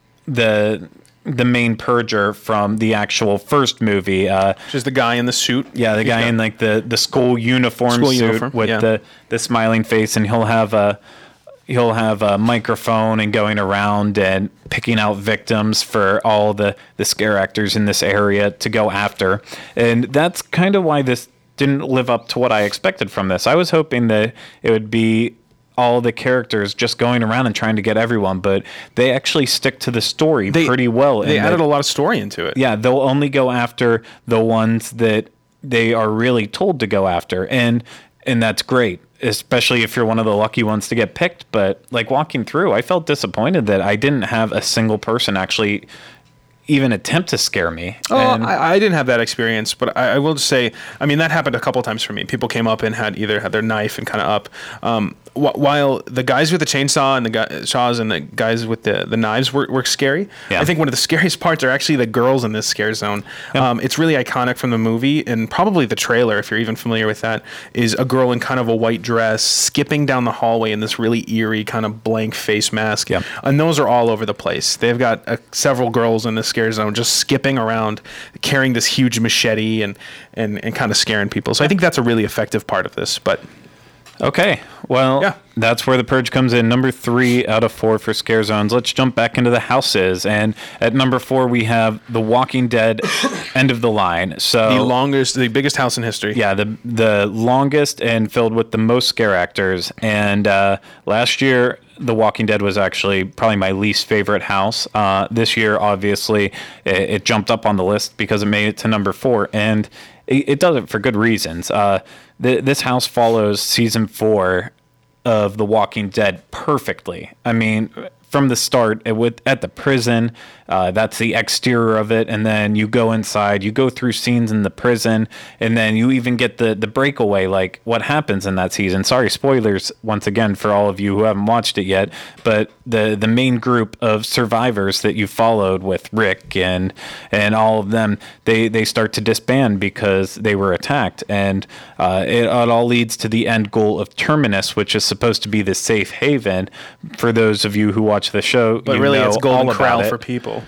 the the main purger from the actual first movie. Uh, Just the guy in the suit. yeah, the He's guy got- in like the, the school uniform School suit uniform, with yeah. the, the smiling face, and he'll have a he'll have a microphone and going around and picking out victims for all the, the scare actors in this area to go after. And that's kind of why this didn't live up to what I expected from this. I was hoping that it would be all the characters just going around and trying to get everyone, but they actually stick to the story They- pretty well. They and added that- a lot of story into it. yeah, they'll only go after the ones that they are really told to go after, and and that's great, especially if you're one of the lucky ones to get picked. But like walking through, I felt disappointed that I didn't have a single person actually even attempt to scare me. Oh, And- I, I didn't have that experience, but I, I will just say, I mean, that happened a couple times for me. People came up and had either had their knife and kind of up. Um, wh- while the guys with the chainsaw and the guy, saws and the guys with the, the knives were, were scary, Yeah. I think one of the scariest parts are actually the girls in this scare zone. Um, it's really iconic from the movie, and probably the trailer, if you're even familiar with that, is a girl in kind of a white dress skipping down the hallway in this really eerie kind of blank face mask. Yeah. And those are all over the place. They've got uh, several girls in the scare zone just skipping around, carrying this huge machete and, and, and kind of scaring people. So I think that's a really effective part of this. But Okay, well, Yeah. that's where the purge comes in. Number three out of four for scare zones. Let's jump back into the houses, and at number four we have The Walking Dead, End of the Line. So the longest, the biggest house in history. yeah, the the longest and filled with the most scare actors. And uh, last year, The Walking Dead was actually probably my least favorite house. Uh, this year, obviously, it, it jumped up on the list because it made it to number four, and it, it does it for good reasons. Uh, th- this house follows season four of The Walking Dead perfectly. I mean, from the start, it would at the prison. Uh, that's the exterior of it, and then you go inside. You go through scenes in the prison, and then you even get the the breakaway, like what happens in that season. Sorry, spoilers once again for all of you who haven't watched it yet. But the the main group of survivors that you followed with Rick and and all of them, they they start to disband because they were attacked, and uh, it, it all leads to the end goal of Terminus, which is supposed to be the safe haven for those of you who watch the show. But you really, know it's Golden all about Corral it, for people.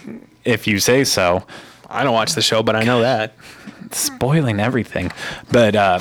if you say so. I don't watch the show, but I know that. Spoiling everything, but uh,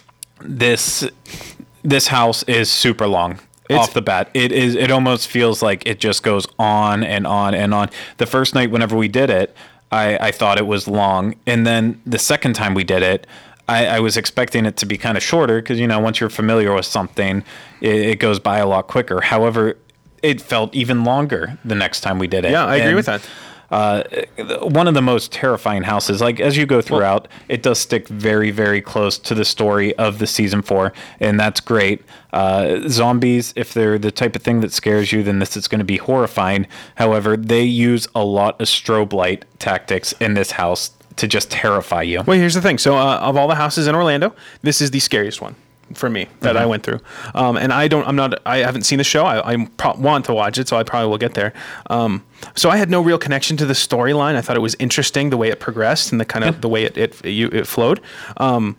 this this house is super long. It's- Off the bat, it is. It almost feels like it just goes on and on and on. The first night, whenever we did it, I, I thought it was long, and then the second time we did it, I, I was expecting it to be kind of shorter because you know once you're familiar with something, it, it goes by a lot quicker. However, it felt even longer the next time we did it. Yeah, I agree And, with that. uh, one of the most terrifying houses. Like as you go throughout, it does stick very, very close to the story of the season four, and that's great. Uh, zombies, if they're the type of thing that scares you, then this is going to be horrifying. However, they use a lot of strobe light tactics in this house to just terrify you. Well, here's the thing. So, uh, of all the houses in Orlando, this is the scariest one for me that I went through. Um, and I don't, I'm not, I haven't seen the show. I, I pro- want to watch it, so I probably will get there. Um, so I had no real connection to the storyline. I thought it was interesting the way it progressed and the kind of the way it it it, it flowed. Um,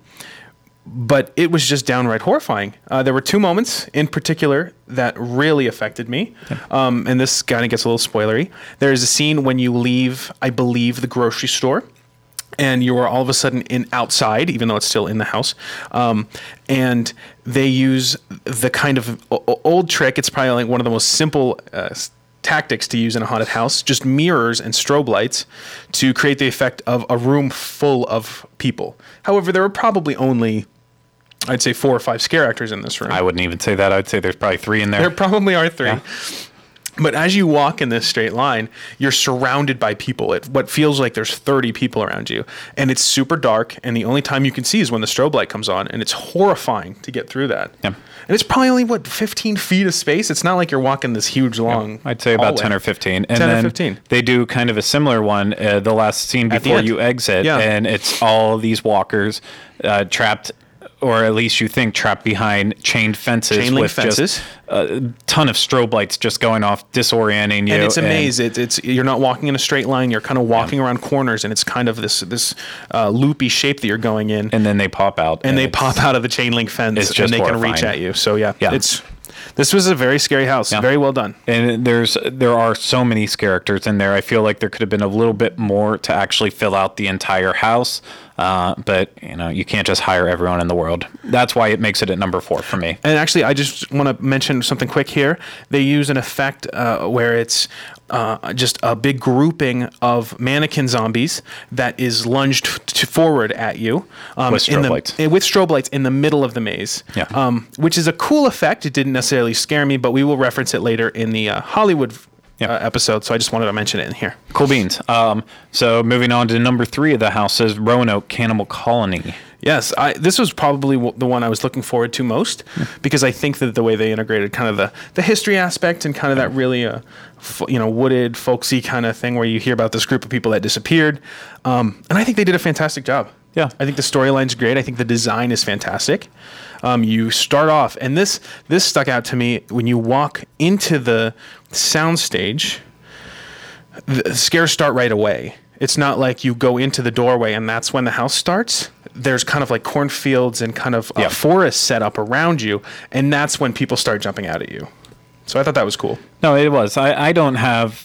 but it was just downright horrifying. Uh, there were two moments in particular that really affected me. Um, and this kind of gets a little spoilery. There's a scene when you leave, I believe, the grocery store, and you are all of a sudden in outside, even though it's still in the house. Um, and they use the kind of o- old trick. It's probably like one of the most simple uh, s- tactics to use in a haunted house, just mirrors and strobe lights to create the effect of a room full of people. However, there were probably only, I'd say, four or five scare actors in this room. I wouldn't even say that. I would say there's probably three in there. There probably are three. Yeah. But as you walk in this straight line, you're surrounded by people. It what feels like there's thirty people around you, and it's super dark. And the only time you can see is when the strobe light comes on, and it's horrifying to get through that. Yeah. And it's probably only what fifteen feet of space. It's not like you're walking this huge long. I'd say about hallway. ten or fifteen. And ten or then fifteen. They do kind of a similar one, uh, the last scene At the before end. you exit, Yeah. and it's all of these walkers uh, trapped or at least you think, trapped behind chained fences Chain link with fences. just a ton of strobe lights just going off, disorienting you. And it's a maze. It's, it's you're not walking in a straight line. You're kind of walking yeah. around corners, and it's kind of this this uh, loopy shape that you're going in. And then they pop out. And, and they pop out of the chain link fence, it's just and they horrifying. can reach at you. So yeah, yeah. it's this was a very scary house. Yeah. Very well done. And there's there are so many characters in there. I feel like there could have been a little bit more to actually fill out the entire house. Uh, but, you know, you can't just hire everyone in the world. That's why it makes it at number four for me. And actually, I just want to mention something quick here. They use an effect uh, where it's uh, just a big grouping of mannequin zombies that is lunged to forward at you. Um, with strobe in the, lights. With strobe lights in the middle of the maze. Yeah. Um, which is a cool effect. It didn't necessarily scare me, but we will reference it later in the uh, Hollywood Yep. Uh, episode, so I just wanted to mention it in here. Cool beans. Um, so moving on to number three of the houses, Roanoke Cannibal Colony. Yes, I, this was probably w- the one I was looking forward to most because I think that the way they integrated kind of the, the history aspect and kind of that really, uh, f- you know, wooded, folksy kind of thing where you hear about this group of people that disappeared. Um, and I think they did a fantastic job. Yeah. I think the storyline's great. I think the design is fantastic. Um, you start off, and this this stuck out to me when you walk into the soundstage. The scares start right away. It's not like you go into the doorway and that's when the house starts. There's kind of like cornfields and kind of a yeah. forest set up around you, and that's when people start jumping out at you. So I thought that was cool. No, it was. I, I don't have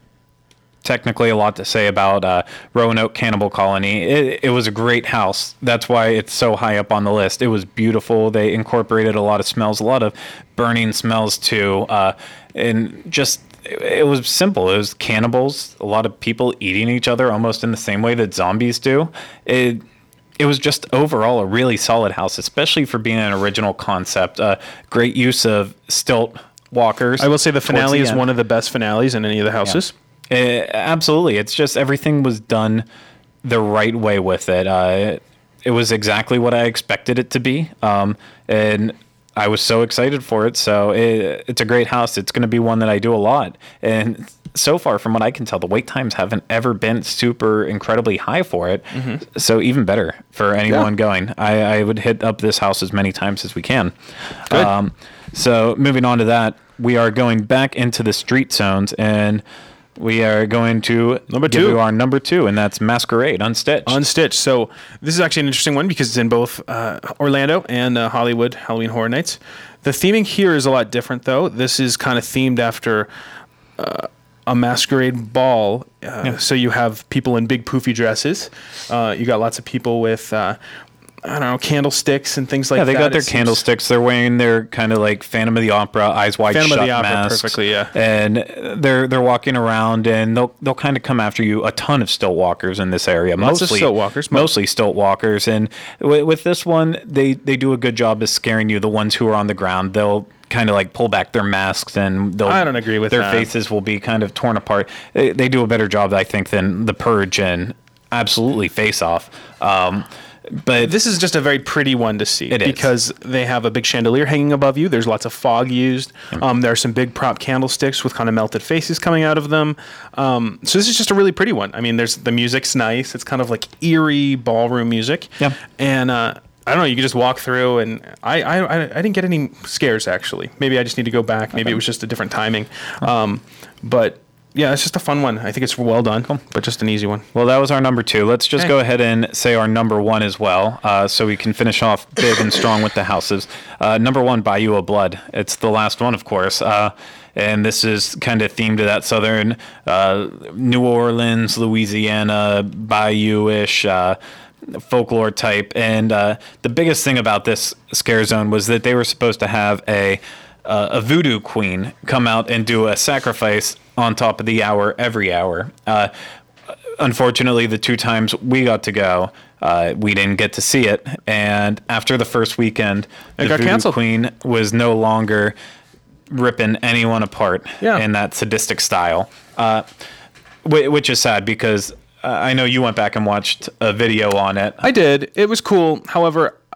technically a lot to say about uh, Roanoke Cannibal Colony. It, it was a great house. That's why it's so high up on the list. It was beautiful. They incorporated a lot of smells, a lot of burning smells too, uh, and just it, it was simple. It was cannibals, a lot of people eating each other almost in the same way that zombies do. It it was just overall a really solid house, especially for being an original concept. Uh, great use of stilt walkers. I will say the finale the is end. one of the best finales in any of the houses. Yeah. Uh, absolutely. It's just everything was done the right way with it. Uh, it. It was exactly what I expected it to be. Um, and I was so excited for it. So it, it's a great house. It's going to be one that I do a lot. And so far, from what I can tell, the wait times haven't ever been super incredibly high for it. Mm-hmm. So even better for anyone yeah. going. I, I would hit up this house as many times as we can. Good. Um, so moving on to that, we are going back into the street zones, and we are going to number give two. you our number two, and that's Masquerade Unstitched. Unstitched. So this is actually an interesting one because it's in both uh, Orlando and uh, Hollywood Halloween Horror Nights. The theming here is a lot different, though. This is kind of themed after uh, a masquerade ball. Uh, yeah. So you have people in big poofy dresses. Uh, you got lots of people with Uh, I don't know, candlesticks and things like that. Yeah, they that, got their candlesticks. They're wearing their kind of like Phantom of the Opera, eyes wide Phantom shut of the Opera, masks. perfectly, yeah. And they're they're walking around, and they'll they'll kind of come after you. A ton of stilt walkers in this area. Lots mostly of stilt walkers. Mostly stilt walkers. And with, with this one, they they do a good job of scaring you. The ones who are on the ground, they'll kind of like pull back their masks, and they'll. I don't agree with their that. faces will be kind of torn apart. They, they do a better job, I think, than The Purge and absolutely Face Off. Um, But this is just a very pretty one to see it is. because they have a big chandelier hanging above you. There's lots of fog used. Um, there are some big prop candlesticks with kind of melted faces coming out of them. Um, so this is just a really pretty one. I mean, there's the music's nice. It's kind of like eerie ballroom music. Yeah. And uh, I don't know. You can just walk through, and I, I I didn't get any scares actually. Maybe I just need to go back. Maybe okay. It was just a different timing. Um, but. Yeah, it's just a fun one. I think it's well done, cool. but just an easy one. Well, that was our number two. Let's just hey. go ahead and say our number one as well, uh, so we can finish off big and strong with the houses. Uh, number one, Bayou of Blood. It's the last one, of course, uh, and this is kind of themed to that southern uh, New Orleans, Louisiana, Bayou-ish uh, folklore type. And uh, the biggest thing about this scare zone was that they were supposed to have a Uh, a voodoo queen come out and do a sacrifice on top of the hour every hour. Uh, unfortunately, the two times we got to go, uh, we didn't get to see it. And after the first weekend, the it got voodoo canceled. queen was no longer ripping anyone apart yeah. in that sadistic style, uh, which is sad because uh, I know you went back and watched a video on it. I did. It was cool. However,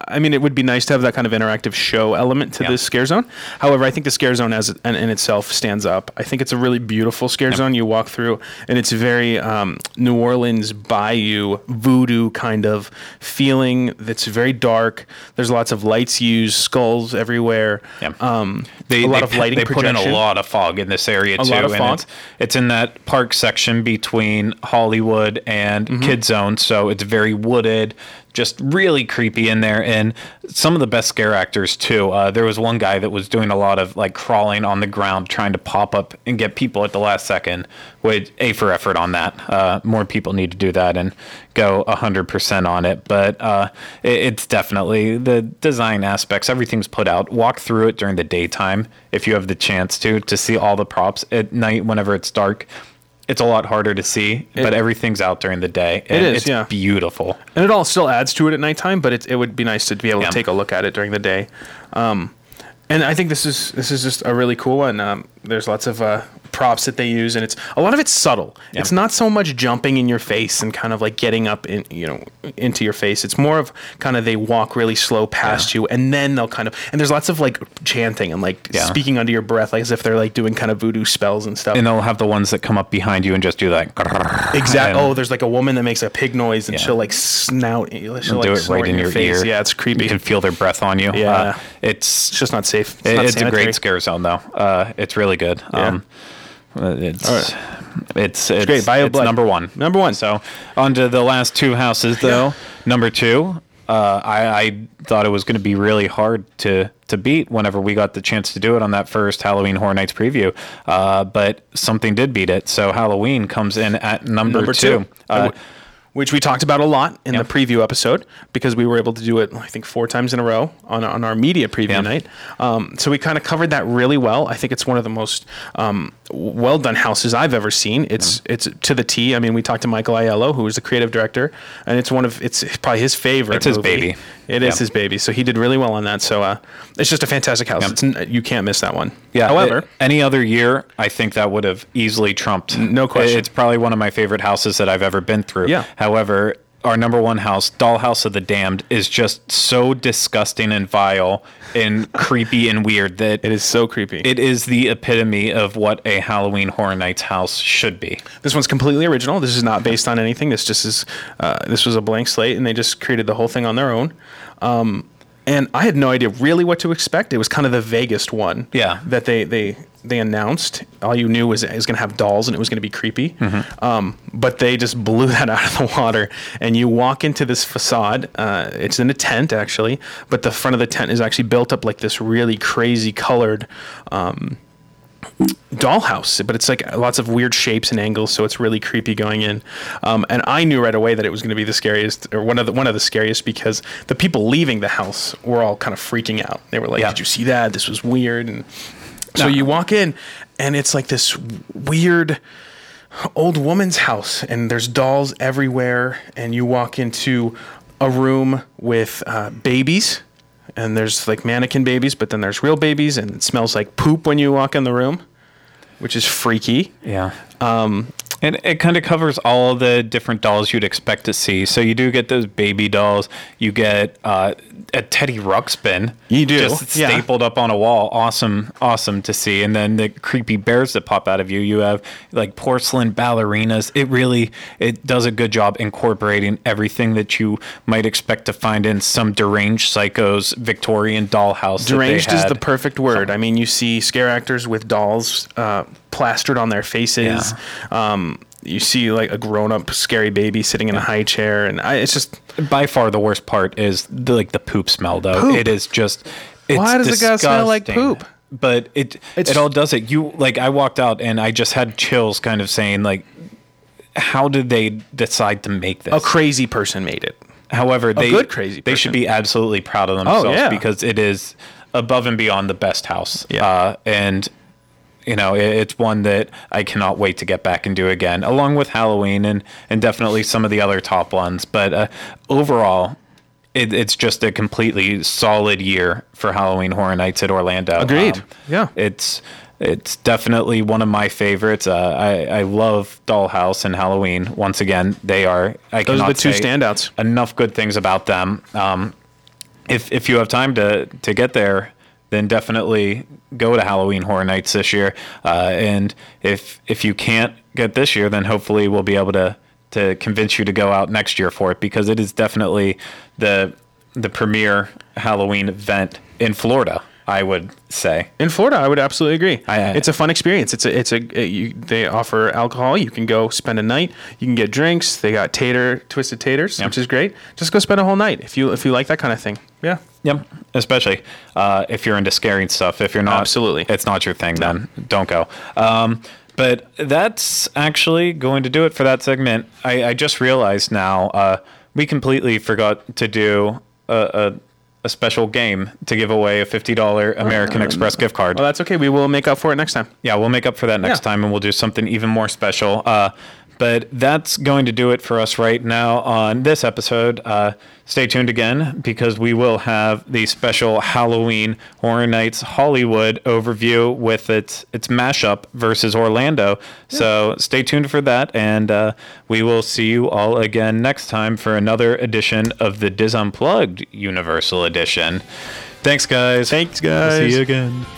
I mean, it would be nice to have that kind of interactive show element to Yeah. this scare zone. However, I think the scare zone as in, in itself stands up. I think it's a really beautiful scare zone you walk through, and it's very um, New Orleans bayou voodoo kind of feeling. That's very dark. There's lots of lights used, skulls everywhere. Yeah. Um, They, a lot they, of lighting They put in a projection. lot of fog in this area A too. lot of and fog. It's, it's in that park section between Hollywood and Mm-hmm. Kid Zone, so it's very wooded, just really creepy in there. And some of the best scare actors too. Uh, there was one guy that was doing a lot of like crawling on the ground, trying to pop up and get people at the last second. With A for effort on that. Uh, more people need to do that and go one hundred percent on it. But uh, it, it's definitely the design aspects. Everything's put out. Walk through it during the daytime if you have the chance to, to see all the props. At night, whenever it's dark, it's a lot harder to see, but everything's out during the day. And is, it's yeah. beautiful. And it all still adds to it at nighttime, but it, it would be nice to be able Yeah. to take a look at it during the day. Um, and I think this is this is just a really cool one. Um, there's lots of uh, props that they use, and it's a lot of it's subtle. Yeah. It's not so much jumping in your face and kind of like getting up in you know into your face. It's more of kind of they walk really slow past Yeah. you, and then they'll kind of and there's lots of like chanting and like Yeah. speaking under your breath, like as if they're like doing kind of voodoo spells and stuff. And they'll have the ones that come up behind you and just do that. Exactly. And Oh, there's like a woman that makes a pig noise, and Yeah. she'll like snout. She'll do like it snort right in your face. ear. Yeah, it's creepy. You can feel their breath on you. Yeah. Uh, it's It's just not safe. It- not It's, a sanitary. great scare zone, though. Uh, it's really good. Yeah. Um, uh, it's, right. it's it's great. Bio it's Blood. number one. Number one. So on to the last two houses, though. Number two, uh, I, I thought it was going to be really hard to to beat whenever we got the chance to do it on that first Halloween Horror Nights preview, uh, but something did beat it. So Halloween comes in at number, Number two. two. Uh, Which we talked about a lot in Yep. the preview episode because we were able to do it, I think, four times in a row on, on our media preview Yeah. night. Um, so we kind of covered that really well. I think it's one of the most um, well done houses I've ever seen. It's it's to the T. I mean, we talked to Michael Aiello, who is the creative director, and it's one of it's probably his favorite. It's his movie. baby. It is Yeah. his baby. So he did really well on that. So uh, it's just a fantastic house. Yeah. It's, n- you can't miss that one. Yeah. However, it- any other year, I think that would have easily trumped. No question. It's probably one of my favorite houses that I've ever been through. Yeah. However, our number one house, Dollhouse of the Damned, is just so disgusting and vile and creepy and weird that it is so creepy. it is the epitome of what a Halloween Horror Nights house should be. This one's completely original. This is not based on anything. This just is. Uh, this was a blank slate, and they just created the whole thing on their own. Um, and I had no idea really what to expect. It was kind of the vaguest one. Yeah. That they they they announced. All you knew was it was going to have dolls and it was going to be creepy. Mm-hmm. Um, but they just blew that out of the water. And you walk into this facade. Uh, it's in a tent actually, but the front of the tent is actually built up like this really crazy colored. Um, dollhouse, but it's like lots of weird shapes and angles, so it's really creepy going in. Um, and I knew right away that it was going to be the scariest, or one of the one of the scariest, because the people leaving the house were all kind of freaking out. They were like, Yeah. "Did you see that? This was weird." And so No. you walk in, and it's like this weird old woman's house, and there's dolls everywhere. And you walk into a room with uh, babies. And there's like mannequin babies, but then there's real babies, and it smells like poop when you walk in the room, which is freaky. Yeah. Um, and it kind of covers all the different dolls you'd expect to see. So you do get those baby dolls. You get uh, a Teddy Ruxpin. You do, Just yeah. stapled up on a wall. Awesome, awesome to see. And then the creepy bears that pop out of you. You have like porcelain ballerinas. It really, it does a good job incorporating everything that you might expect to find in some deranged psycho's Victorian dollhouse. that they Deranged is had. the perfect word. I mean, you see scare actors with dolls uh, plastered on their faces. Um, you see like a grown-up scary baby sitting in a high chair, and I, it's just By far the worst part is the, like the poop smell, though. Poop. It is just. It's Why does it gotta smell like disgusting. poop? But it It's- it all does it. You like I walked out and I just had chills, kind of saying like, how did they decide to make this? a crazy person made it. However, they good crazy they should person. be absolutely proud of themselves yeah. because it is above and beyond the best house. Yeah. Uh, and you know, it, it's one that I cannot wait to get back and do again, along with Halloween and and definitely some of the other top ones. But uh, overall, it, it's just a completely solid year for Halloween Horror Nights at Orlando. Agreed. Yeah. It's it's definitely one of my favorites. Uh, I I love Dollhouse and Halloween. Once again, they are. I Those are cannot the two say standouts. enough good things about them. Um, if if you have time to to get there, then definitely go to Halloween Horror Nights this year. Uh, and if if you can't get this year, then hopefully we'll be able to to convince you to go out next year for it, because it is definitely the the premier Halloween event in Florida, I would say. In Florida, I would absolutely agree. I, I, it's a fun experience. It's a, it's a, a you, they offer alcohol. You can go spend a night. You can get drinks. They got tater, twisted taters, Yep. which is great. Just go spend a whole night if you if you like that kind of thing. Yeah. Yep. Especially uh, if you're into scaring stuff. If you're not, Absolutely. it's not your thing, then don't go. Um, but that's actually going to do it for that segment. I, I just realized now uh, we completely forgot to do a, a a special game to give away a fifty dollars American Uh, Express gift card. Well, that's okay. We will make up for it next time. Yeah, we'll make up for that next Yeah. time, and we'll do something even more special. Uh, but that's going to do it for us right now on this episode. Uh, stay tuned again, because we will have the special Halloween Horror Nights Hollywood overview with its its mashup versus Orlando. Yeah. So stay tuned for that, and uh, we will see you all again next time for another edition of the Diz Unplugged Universal Edition. Thanks, guys. Thanks, guys. See you again.